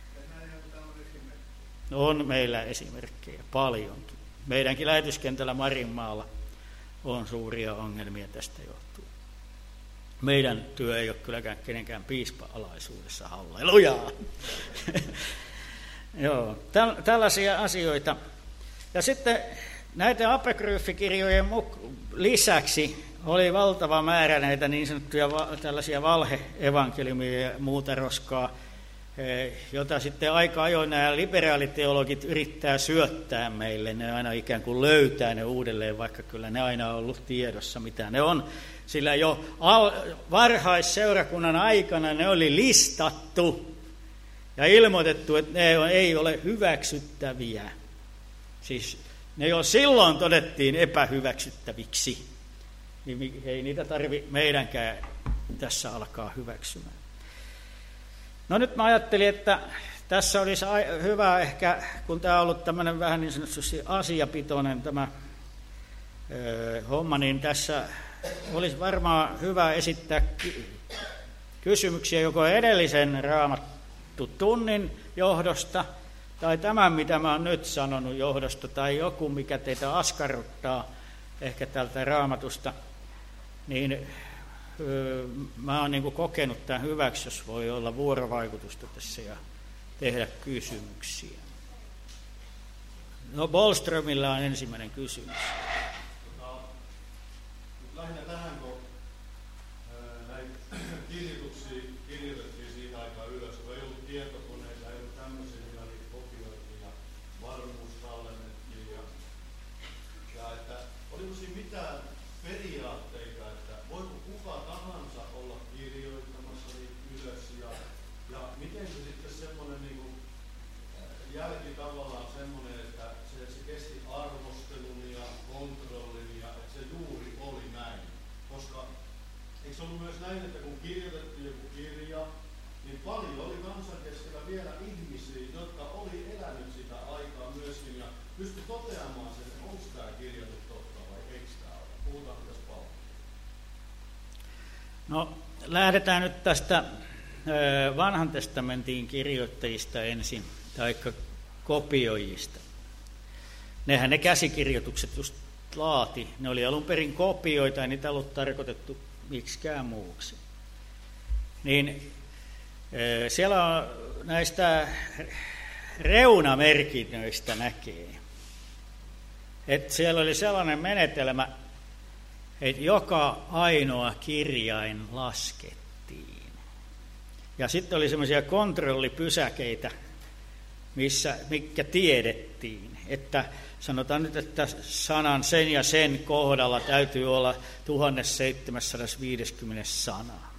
On meillä esimerkkejä paljonkin. Meidänkin lähetyskentällä Marinmaalla on suuria ongelmia tästä johtuen. Meidän työ ei ole kylläkään kenenkään piispa-alaisuudessa, hallelujaa. Joo, tällaisia asioita. Ja sitten näiden apokryffikirjojen lisäksi oli valtava määrä näitä niin sanottuja tällaisia valhe-evankeliumia ja muuta roskaa, jota sitten aika ajoin nämä liberaaliteologit yrittää syöttää meille. Ne aina ikään kuin löytää ne uudelleen, vaikka kyllä ne aina on ollut tiedossa, mitä ne on. Sillä jo varhaisseurakunnan aikana ne oli listattu ja ilmoitettu, että ne ei ole hyväksyttäviä. Siis ne jo silloin todettiin epähyväksyttäviksi. Niin ei niitä tarvitse meidänkään tässä alkaa hyväksymään. No nyt mä ajattelin, että tässä olisi hyvä ehkä, kun tämä on ollut tämmöinen vähän niin sanotusti asiapitoinen tämä homma, niin tässä olisi varmaan hyvä esittää kysymyksiä joko edellisen Raamattu-tunnin johdosta, tai tämän, mitä mä oon nyt sanonut johdosta, tai joku, mikä teitä askarruttaa ehkä tältä Raamatusta, niin mä oon niin kuin kokenut tämän hyväksi, jos voi olla vuorovaikutusta tässä ja tehdä kysymyksiä. No, Bollströmillä on ensimmäinen kysymys. Lähinnä tähän, kun näitä kirjoituksia kirjoitettiin siitä aikaa ylös, kun ei ollut tietokoneita, ei ollut tämmöisiä, millä niitä kopioitiin ja varmuus tallennettiin. Ja että oliko siinä mitään periaatteita, että voiko kuka tahansa olla kirjoittamassa niitä ylös ja miten se sitten semmoinen niin kuin jälki tavallaan semmoinen, että se kesti arvostelun ja kontrollin ja että se juuri oli näin. Koska eikö se ollut myös näin, että kun kirjoitettiin joku kirja, niin paljon oli kansan keskellä vielä ihmisiä, jotka oli elänyt sitä aikaa myöskin ja pystyi toteamaan sen, että onko tämä kirjoitus totta vai eikö tämä ole. Puhutaan tässä paljon. No, lähdetään nyt tästä vanhan testamentin kirjoittajista ensin, taikka kopioijista. Nehän ne käsikirjoitukset just laati. Ne oli alun perin kopioita, ei niitä ollut tarkoitettu miksikään muuksi. Niin siellä on näistä reunamerkinnöistä näkee, että siellä oli sellainen menetelmä, että joka ainoa kirjain laskettiin. Ja sitten oli semmoisia kontrollipysäkeitä, mitkä tiedettiin, että sanotaan nyt, että sanan sen ja sen kohdalla täytyy olla 1750 sanaa.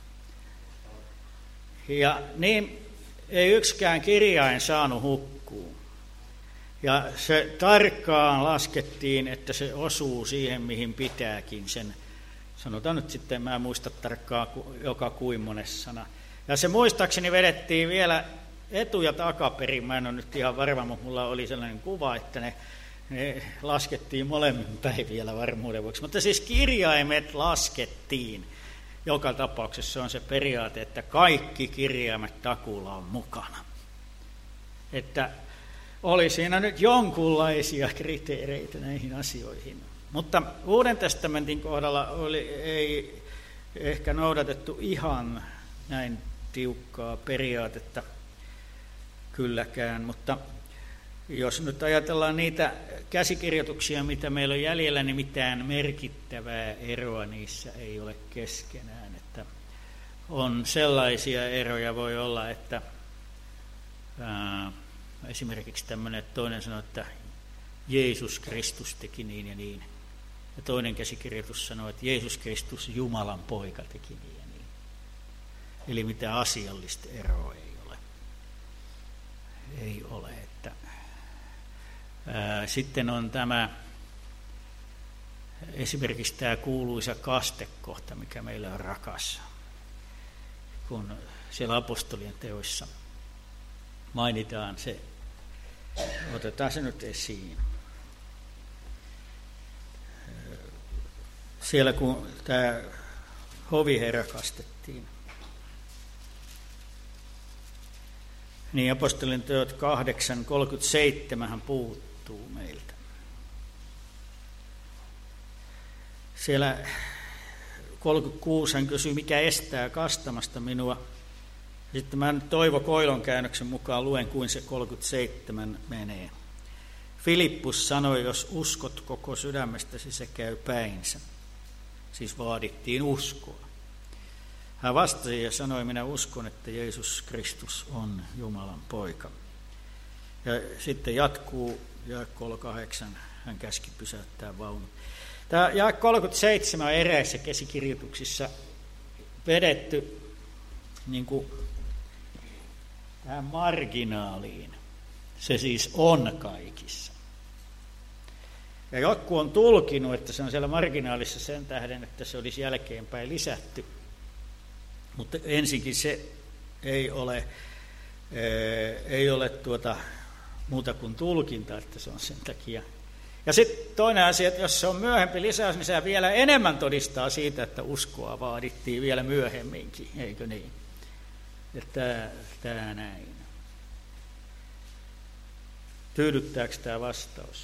Ja niin ei yksikään kirjain saanut hukkua. Ja se tarkkaan laskettiin, että se osuu siihen, mihin pitääkin. Sen, sanotaan nyt sitten, mä en muista tarkkaan joka kuin monessa sana. Ja se muistaakseni vedettiin vielä etu- ja takaperin. Mä en ole nyt ihan varma, mutta mulla oli sellainen kuva, että ne laskettiin molemmin päin vielä varmuuden vuoksi. Mutta siis kirjaimet laskettiin. Joka tapauksessa on se periaate, että kaikki kirjaimet takuulla on mukana. Että oli siinä nyt jonkunlaisia kriteereitä näihin asioihin. Mutta Uuden testamentin kohdalla ei ehkä noudatettu ihan näin tiukkaa periaatetta kylläkään, mutta jos nyt ajatellaan niitä käsikirjoituksia, mitä meillä on jäljellä, niin mitään merkittävää eroa niissä ei ole keskenään. Että on sellaisia eroja, voi olla, että esimerkiksi tämmöinen, että toinen sanoo, että Jeesus Kristus teki niin ja niin. Ja toinen käsikirjoitus sanoo, että Jeesus Kristus, Jumalan poika, teki niin ja niin. Eli mitään asiallista eroa ei ole. Että, sitten on tämä esimerkiksi tämä kuuluisa kastekohta, mikä meillä on rakas, kun siellä apostolien teoissa mainitaan se. Otetaan se nyt esiin. Siellä kun tämä hoviherra kastettiin, niin apostolien teot 8:37 puuttuu meiltä. Siellä 36 hän kysyi, mikä estää kastamasta minua. Sitten mä nyt Toivo Koilon käännöksen mukaan luen, kuin se 37 menee. Filippus sanoi, jos uskot koko sydämestäsi, se käy päinsä. Siis vaadittiin uskoa. Hän vastasi ja sanoi, minä uskon, että Jeesus Kristus on Jumalan poika. Ja sitten jatkuu jae 38, hän käski pysäyttää vaunut. Tämä jae 37 on eräissä käsikirjoituksissa vedetty niin kuin tähän marginaaliin. Se siis on kaikissa. Ja joku on tulkinut, että se on siellä marginaalissa sen tähden, että se olisi jälkeenpäin lisätty. Mutta ensinkin se ei ole muuta kuin tulkinta, että se on sen takia. Ja sitten toinen asia, että jos se on myöhempi lisäys, niin se vielä enemmän todistaa siitä, että uskoa vaadittiin vielä myöhemminkin, eikö niin? Että tämä näin. Tyydyttääkö tämä vastaus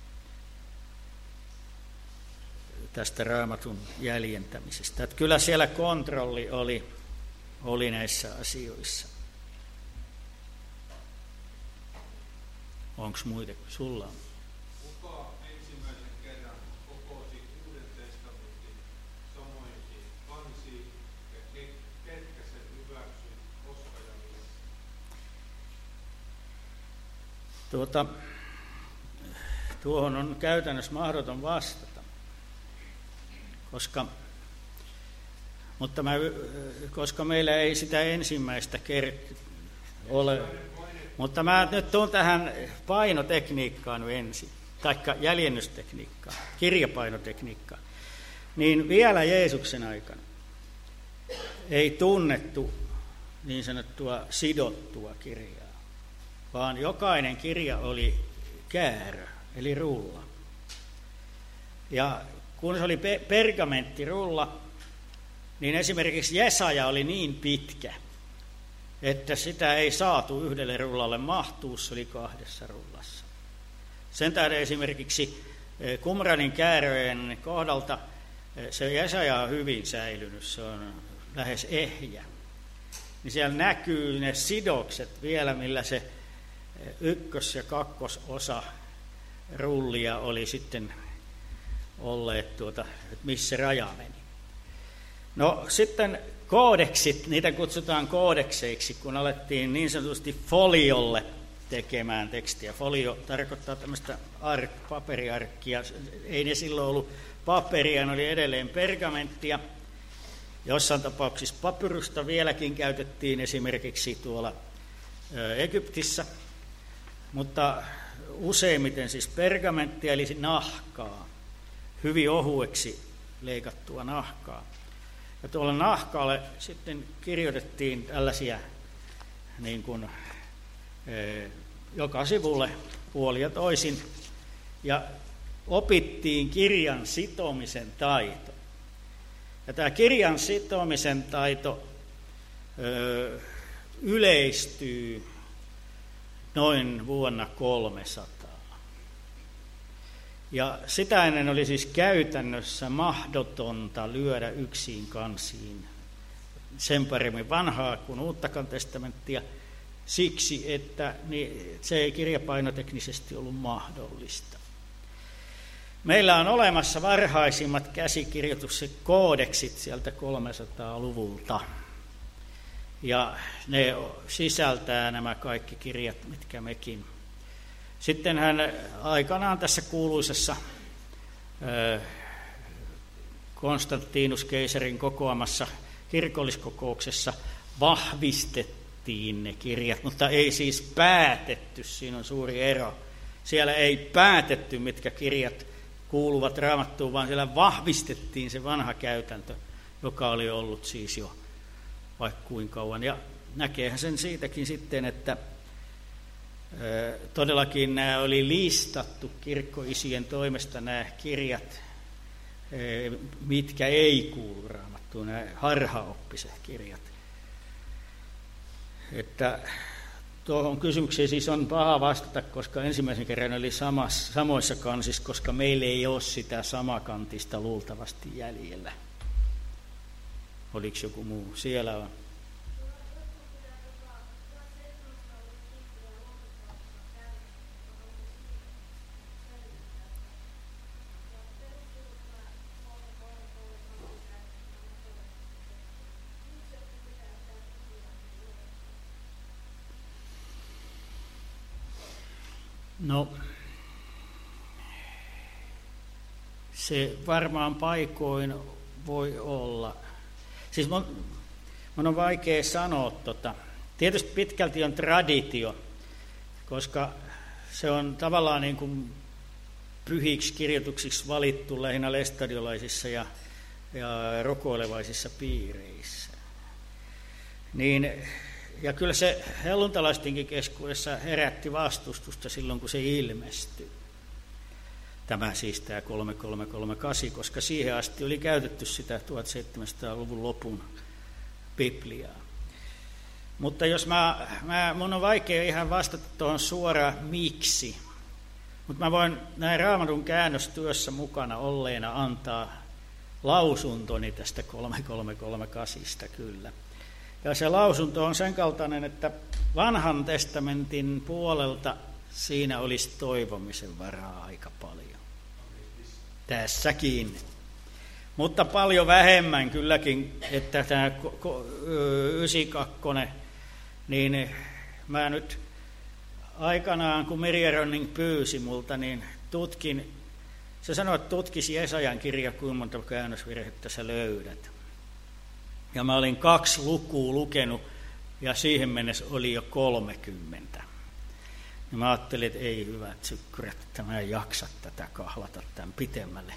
tästä Raamatun jäljentämisestä? Että kyllä siellä kontrolli oli näissä asioissa. Onko muita kuin sulla on? Kuka ensimmäisen kerran kokosi Uuden testamentin samoihin kansiin ja ketkä sen hyväksyi, koska ja missä? Tuohon on käytännössä mahdoton vastata, koska meillä ei sitä ensimmäistä ole. Mutta mä nyt tuun tähän painotekniikkaan ensin, taikka jäljennystekniikkaan, kirjapainotekniikkaan. Niin vielä Jeesuksen aikana ei tunnettu niin sanottua sidottua kirjaa, vaan jokainen kirja oli käärö, eli rulla. Ja kun se oli pergamenttirulla, niin esimerkiksi Jesaja oli niin pitkä, että sitä ei saatu yhdelle rullalle mahtua, se oli 2 rullassa. Sen tähden esimerkiksi Qumranin kääröjen kohdalta se Jesaja on hyvin säilynyt, se on lähes ehjä. Niin siellä näkyy ne sidokset vielä, millä se 1- ja 2-osa rullia oli sitten olleet, että missä raja meni. No sitten koodeksit, niitä kutsutaan koodekseiksi, kun alettiin niin sanotusti foliolle tekemään tekstiä. Folio tarkoittaa tämmöistä paperiarkkia. Ei ne silloin ollut paperia, ne oli edelleen pergamenttia. Jossain tapauksissa papyrusta vieläkin käytettiin esimerkiksi tuolla Egyptissä. Mutta useimmiten siis pergamenttia, eli nahkaa, hyvin ohueksi leikattua nahkaa. Ja tuolle nahkaalle sitten kirjoitettiin tällaisia niin kuin, joka sivulle puolin ja toisin, ja opittiin kirjan sitomisen taito. Ja tämä kirjan sitomisen taito yleistyy noin vuonna 300. Ja sitä ennen oli siis käytännössä mahdotonta lyödä yksin kansiin sen paremmin vanhaa kuin uuttakaan testamenttia, siksi että se ei kirjapainoteknisesti ollut mahdollista. Meillä on olemassa varhaisimmat käsikirjoitukset, koodeksit sieltä 300-luvulta. Ja ne sisältää nämä kaikki kirjat, mitkä mekin. Sitten hän aikanaan tässä kuuluisessa Konstantinus keisarin kokoamassa kirkolliskokouksessa vahvistettiin ne kirjat, mutta ei siis päätetty, siinä on suuri ero. Siellä ei päätetty, mitkä kirjat kuuluvat Raamattuun, vaan siellä vahvistettiin se vanha käytäntö, joka oli ollut siis jo vaikka kuinka kauan. Ja näkeehän sen siitäkin sitten, että todellakin nämä oli listattu kirkkoisien toimesta nämä kirjat, mitkä ei kuulu Raamattuun, nämä harhaoppiset kirjat. Että tuohon kysymykseen siis on paha vastata, koska ensimmäisen kerran oli samoissa kansissa, koska meillä ei ole sitä samakantista luultavasti jäljellä. Oliko joku muu? Siellä on. No, se varmaan paikoin voi olla. Siis mun on vaikea sanoa Tietysti pitkälti on traditio, koska se on tavallaan niin kuin pyhiksi kirjoituksiksi valittu lähinnä lestadiolaisissa ja rukoilevaisissa piireissä. Ja kyllä se helluntalaistenkin keskuudessa herätti vastustusta silloin, kun se ilmestyi. Tämä 3338, koska siihen asti oli käytetty sitä 1700-luvun lopun Bibliaa. Mutta jos mun on vaikea ihan vastata tuohon suoraan miksi, mutta mä voin näin Raamatun käännöstyössä mukana olleena antaa lausuntoni tästä 3338 kyllä. Ja se lausunto on sen kaltainen, että vanhan testamentin puolelta siinä olisi toivomisen varaa aika paljon. Tässäkin. Mutta paljon vähemmän kylläkin, että tämä 92, niin mä nyt aikanaan, kun Mirja Rönning pyysi multa, niin tutkin, se sanoi, että tutkisi Jesajan kirja, kuinka monta käännösvirhettä sä löydät. Ja mä olin 2 lukua lukenut, ja siihen mennessä oli jo 30. Ja mä ajattelin, että ei hyvät sykkyrät, että mä en jaksa tätä kahlata tämän pitemmälle.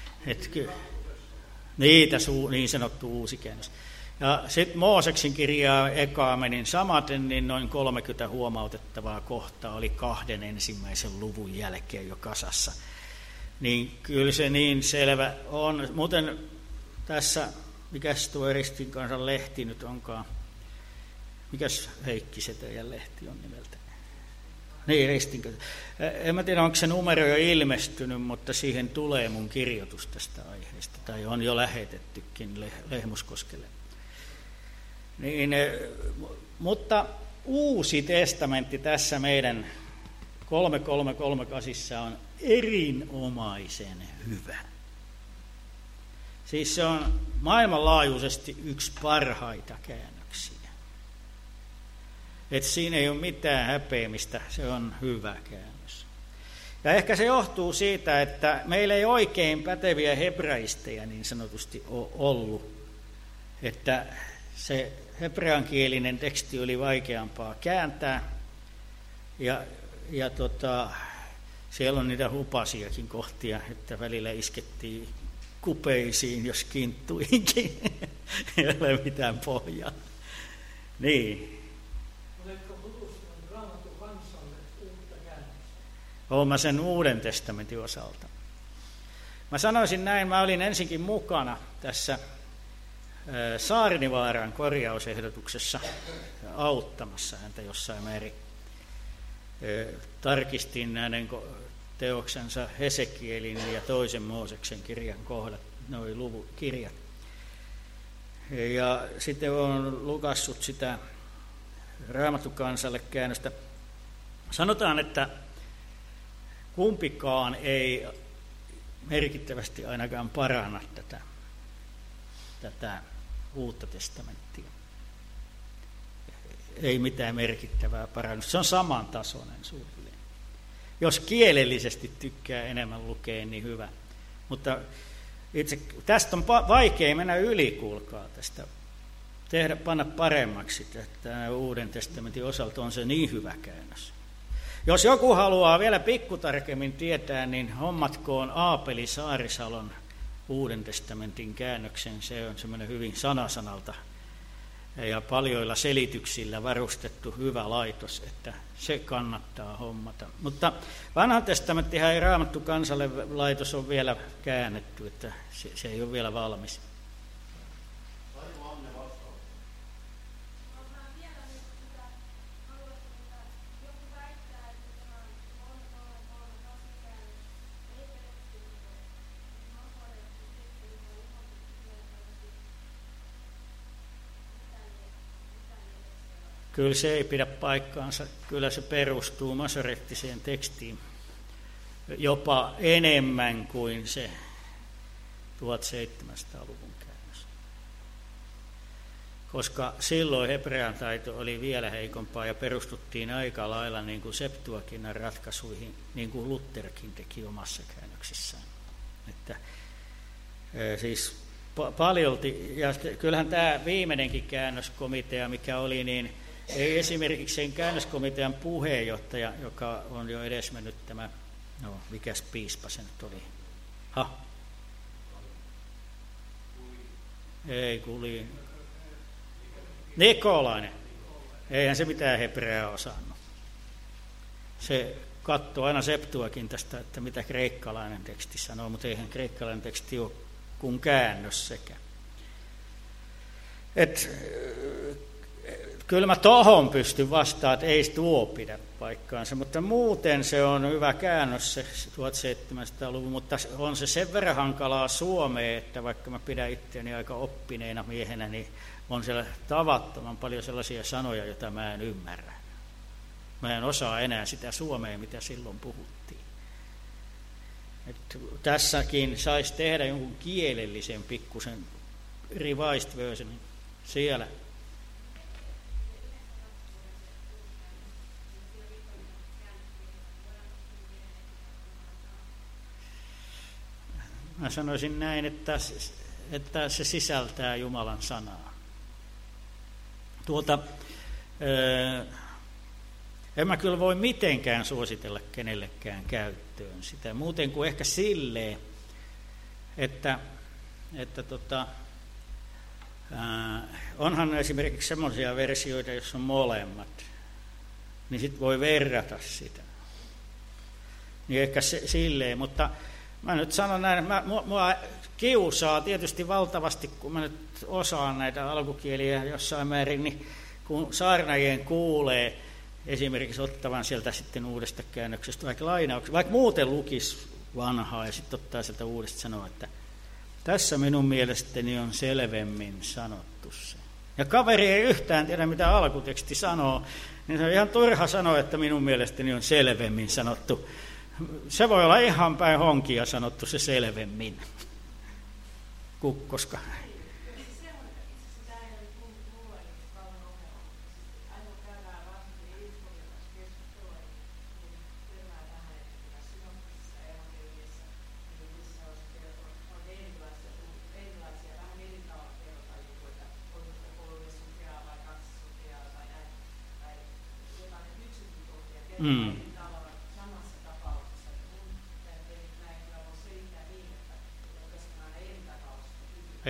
Niin sanottu uusi käännös. Ja sitten Mooseksen kirjaa ekaa menin samaten, niin noin 30 huomautettavaa kohtaa oli 2 ensimmäisen luvun jälkeen jo kasassa. Niin kyllä se niin selvä on. Muuten tässä, mikäs tuo Ristin kansan lehti nyt onkaan? Mikäs Heikki se teidän lehti on nimeltä? Niin, Ristin kanssa. En mä tiedä, onko se numero jo ilmestynyt, mutta siihen tulee mun kirjoitus tästä aiheesta. Tai on jo lähetettykin Lehmuskoskelle. Niin, mutta uusi testamentti tässä meidän 3338 on erinomaisen hyvä. Siis se on maailmanlaajuisesti yksi parhaita käännöksiä. Et siinä ei ole mitään häpeämistä, se on hyvä käännös. Ja ehkä se johtuu siitä, että meillä ei oikein päteviä hebraisteja niin sanotusti ole ollut. Että se hebreankielinen teksti oli vaikeampaa kääntää. Ja siellä on niitä hupasiakin kohtia, että välillä iskettiin kupeisiin, jos kinttuinkin. Ei ole mitään pohjaa. Niin. Oletko tutustunut Raamatun kansalle uutta käännöstä? Olen mä sen Uuden testamentin osalta. Mä sanoisin näin, mä olin ensinkin mukana tässä Saarnivaaran korjausehdotuksessa auttamassa häntä jossain määrin. Tarkistin hänen teoksensa Hesekielin ja toisen Mooseksen kirjan kohdat, noi kirjat. Ja sitten olen lukassut sitä Raamatun kansalle käännöstä. Sanotaan, että kumpikaan ei merkittävästi ainakaan paranna tätä Uutta testamenttia. Ei mitään merkittävää parannusta. Se on samantasoinen suunnilleen. Jos kielellisesti tykkää enemmän lukea, niin hyvä. Mutta tästä on vaikea mennä yli, kuulkaa tästä. Panna paremmaksi, että Uuden testamentin osalta on se niin hyvä käännös. Jos joku haluaa vielä pikkutarkemmin tietää, niin hommatkoon Aapeli Saarisalon Uuden testamentin käännöksen. Se on semmoinen hyvin sanasanalta ja paljoilla selityksillä varustettu hyvä laitos, että se kannattaa hommata. Mutta Vanha testamenttihan ei Raamattu kansalle laitos on vielä käännetty, että se ei ole vielä valmis. Kyllä se ei pidä paikkaansa. Kyllä se perustuu masorettiseen tekstiin jopa enemmän kuin se 1700-luvun käännös. Koska silloin hebrean taito oli vielä heikompaa ja perustuttiin aika lailla niin kuin Septuagintan ratkaisuihin, niin kuin Lutherkin teki omassa käännöksessään. Että, siis paljolti, ja kyllähän tämä viimeinenkin käännöskomitea, mikä oli, niin ei esimerkiksi sen käännöskomitean puheenjohtaja, joka on jo edesmennyt tämä, mikäs piispa se nyt oli? Ei, Kulin. Nikolainen. Eihän se mitään hebreaa osannut. Se katsoo aina Septuakin tästä, että mitä kreikkalainen teksti sanoo, mutta eihän kreikkalainen teksti ole kuin käännös sekä. Kyllä mä tohon pystyn vastaan, että ei tuo pidä paikkaansa, mutta muuten se on hyvä käännös se 1700-luvun, mutta on se sen verran hankalaa suomea, että vaikka mä pidän itseäni aika oppineena miehenä, niin on siellä tavattoman paljon sellaisia sanoja, joita mä en ymmärrä. Mä en osaa enää sitä suomea, mitä silloin puhuttiin. Tässäkin saisi tehdä jonkun kielellisen pikkusen revised version siellä. Mä sanoisin näin, että se sisältää Jumalan sanaa. En mä kyllä voi mitenkään suositella kenellekään käyttöön sitä, muuten kuin ehkä silleen, että onhan esimerkiksi semmoisia versioita, joissa on molemmat, niin sitten voi verrata sitä. Niin ehkä silleen, mutta mä nyt sanon näin, että mua kiusaa tietysti valtavasti, kun mä nyt osaan näitä alkukieliä jossain määrin, niin kun saarnaajien kuulee esimerkiksi ottavan sieltä sitten uudesta käännöksestä vaikka lainauksia, vaikka muuten lukisi vanhaa ja sitten ottaa sieltä uudesta sanoa, että tässä minun mielestäni on selvemmin sanottu se. Ja kaveri ei yhtään tiedä, mitä alkuteksti sanoo, niin se on ihan turha sanoa, että minun mielestäni on selvemmin sanottu. Se voi olla ihan päin honkia sanottu se selvemmin. Kukkoska.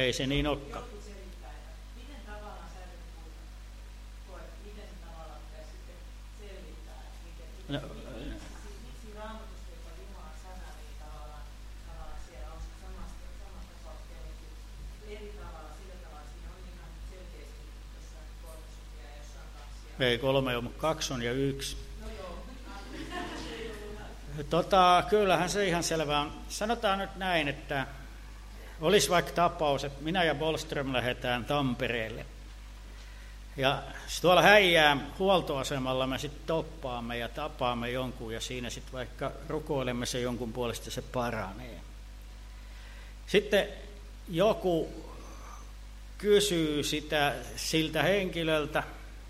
Ei se niin olekaan. Miten tavallaan sä koet, miten se tavallaan pitäisi sitten selvittää? Miksi Raamatussa, joka on Jumalan sana, niin tavallaan siellä on samassa tapauksessa eri tavalla, sillä tavalla siinä on ihan selkeästi jossain 3 sukea ja jossain 2. Ei 3 ole, 2 on ja 1. Kyllähän se ihan selvä on. Sanotaan nyt näin, että olisi vaikka tapaus, että minä ja Bollström lähdetään Tampereelle. Ja tuolla Häijään huoltoasemalla me sitten toppaamme ja tapaamme jonkun ja siinä sitten vaikka rukoilemme se jonkun puolesta, se paranee. Sitten joku kysyy sitä siltä henkilöltä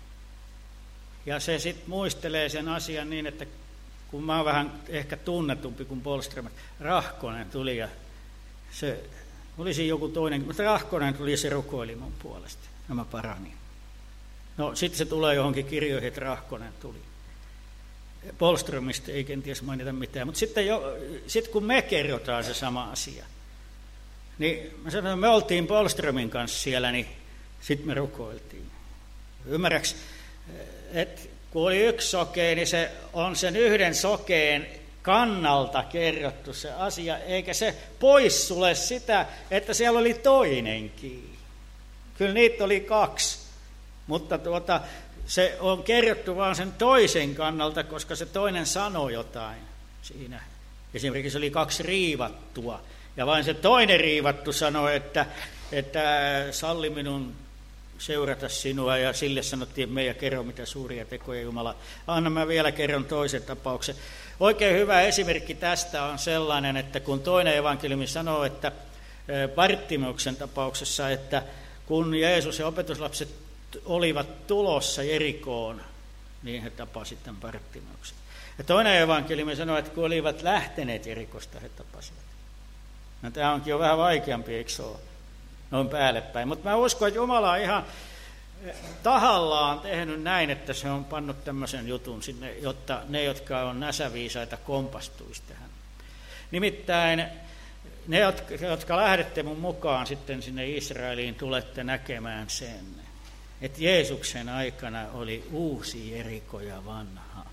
ja se sitten muistelee sen asian niin, että kun mä oon vähän ehkä tunnetumpi kuin Bollström, Rahkonen tuli ja se olisi joku toinen, mutta Rahkonen tuli ja se rukoili mun puolesta ja mä paranin. No sitten se tulee johonkin kirjoihin, että Rahkonen tuli. Bollströmistä ei kenties mainita mitään, mutta sitten kun me kerrotaan se sama asia, niin mä sanoin, että me oltiin Bollströmin kanssa siellä, niin sitten me rukoiltiin. Ymmärräks, että kun oli 1 sokea, niin se on sen yhden sokeen kannalta kerrottu se asia, eikä se poissule sitä, että siellä oli toinenkin. Kyllä niitä oli 2, mutta se on kerrottu vaan sen toisen kannalta, koska se toinen sanoi jotain siinä. Esimerkiksi oli 2 riivattua, ja vain se toinen riivattu sanoi, että salli minun seurata sinua, ja sille sanottiin, että meidän kerro mitä suuria tekoja Jumala. Anna mä vielä kerron toisen tapauksen. Oikein hyvä esimerkki tästä on sellainen, että kun toinen evankeliumi sanoo, että Bartimeuksen tapauksessa, että kun Jeesus ja opetuslapset olivat tulossa Jerikoon, niin he tapasivat tämän Bartimeuksen. Ja toinen evankeliumi sanoo, että kun olivat lähteneet Jerikosta, he tapasivat. No tämä onkin jo vähän vaikeampi, eikö se ole? Noin päälle päin. Mutta mä uskon, että Jumala on ihan tahallaan tehnyt näin, että se on pannut tämmöisen jutun sinne, jotta ne, jotka on näsäviisaita, kompastuisi tähän. Nimittäin ne, jotka lähdette mun mukaan sitten sinne Israeliin, tulette näkemään sen, että Jeesuksen aikana oli uusi Jeriko ja vanha.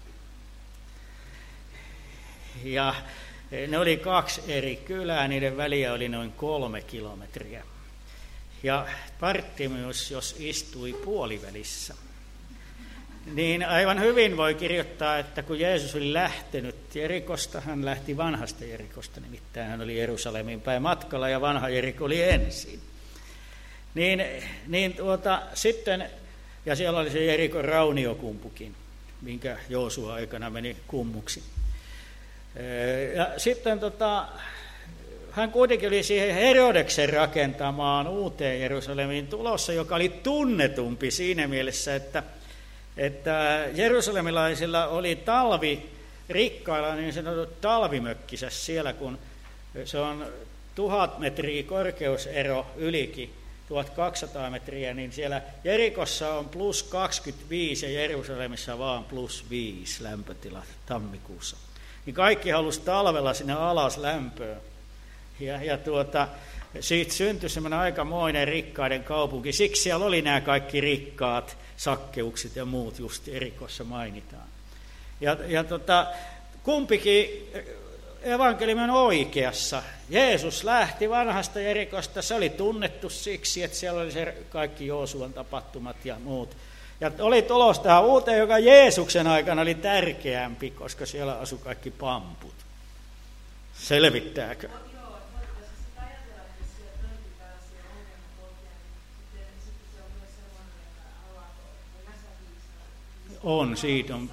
Ja ne oli 2 eri kylää, niiden väliä oli noin 3 kilometriä. Ja Bartimeus, jos istui puolivälissä, niin aivan hyvin voi kirjoittaa, että kun Jeesus oli lähtenyt Jerikosta, hän lähti vanhasta Jerikosta, nimittäin hän oli Jerusalemin päin matkalla ja vanha Jeriko oli ensin. Sitten, ja siellä oli se Jerikon rauniokumpukin, minkä Joosua aikana meni kummuksi. Ja sitten hän kuitenkin oli siihen Herodeksen rakentamaan uuteen Jerusalemiin tulossa, joka oli tunnetumpi siinä mielessä, että jerusalemilaisilla oli talvi rikkailla niin sanotut talvimökkissä siellä, kun se on 1000 metriä korkeusero ylikin, 1200 metriä, niin siellä Jerikossa on +25 ja Jerusalemissa vaan +5 lämpötila tammikuussa. Niin kaikki halusi talvella sinne alas lämpöön. Ja siitä syntyi semmoinen aikamoinen rikkaiden kaupunki. Siksi siellä oli nämä kaikki rikkaat sakkeukset ja muut just Jerikossa mainitaan. Kumpikin evankeliumi on oikeassa. Jeesus lähti vanhasta Jerikosta. Se oli tunnettu siksi, että siellä oli se kaikki Joosuan tapahtumat ja muut. Ja oli tulossa tähän uuteen, joka Jeesuksen aikana oli tärkeämpi, koska siellä asui kaikki pamput. Selvittääkö? On, siitä on.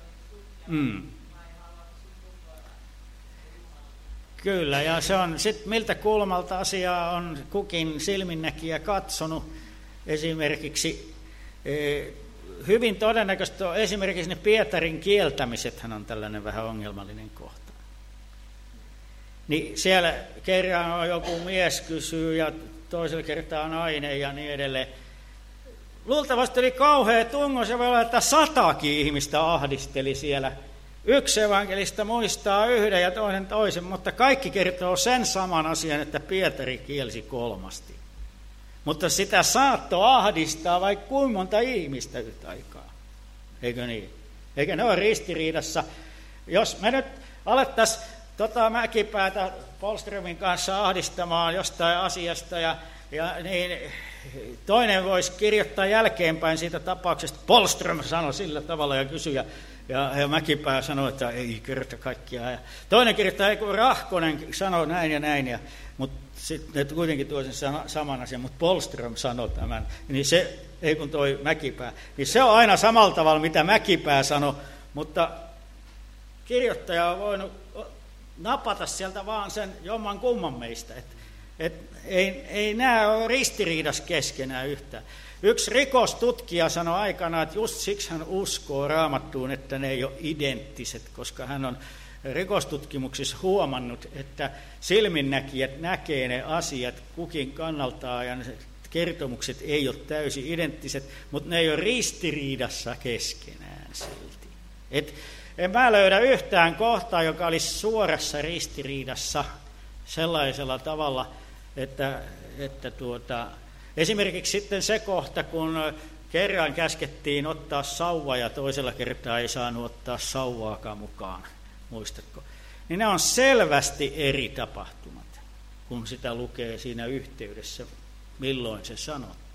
Kyllä, ja se on sitten miltä kulmalta asiaa on kukin silminnäkijä katsonut. Esimerkiksi hyvin todennäköisesti on esimerkiksi ne Pietarin kieltämisethän on tällainen vähän ongelmallinen kohta. Niin siellä kerran on joku mies kysyy ja toisella kertaa nainen ja niin edelleen. Luultavasti oli kauhea tungo, se voi olla, että 100 ihmistä ahdisteli siellä. Yksi evankelista muistaa yhden ja toinen toisen, mutta kaikki kertoo sen saman asian, että Pietari kielsi 3. Mutta sitä saattoi ahdistaa vaikka kuinka monta ihmistä yhtä aikaa. Eikö niin? Eikä ne ole ristiriidassa. Jos me nyt alettaisiin Mäkipäätä Polströmin kanssa ahdistamaan jostain asiasta, ja niin toinen voisi kirjoittaa jälkeenpäin siitä tapauksesta, Polström sanoi sillä tavalla ja kysyä, ja Mäkipää sanoi, että ei kerta kaikkiaan. Ja toinen kirjoittaa, että Rahkonen sanoi näin ja näin, mutta sitten kuitenkin tuo sen saman asian, mutta Polström sanoi tämän, niin se, ei kun toi Mäkipää, niin se on aina samalla tavalla, mitä Mäkipää sanoi, mutta kirjoittaja on voinut napata sieltä vaan sen jomman kumman meistä, ei nämä ole ristiriidassa keskenään yhtään. Yksi rikostutkija sanoi aikanaan, että just siksi hän uskoo Raamattuun, että ne ei ole identtiset, koska hän on rikostutkimuksissa huomannut, että silminnäkijät näkee ne asiat kukin kannaltaan ja ne kertomukset ei ole täysin identtiset, mutta ne ei ole ristiriidassa keskenään silti. En mä löydä yhtään kohtaa, joka olisi suorassa ristiriidassa sellaisella tavalla, että esimerkiksi sitten se kohta, kun kerran käskettiin ottaa sauva ja toisella kertaa ei saanut ottaa sauvaakaan mukaan, muistatko? Niin ne on selvästi eri tapahtumat, kun sitä lukee siinä yhteydessä, milloin se sanottiin.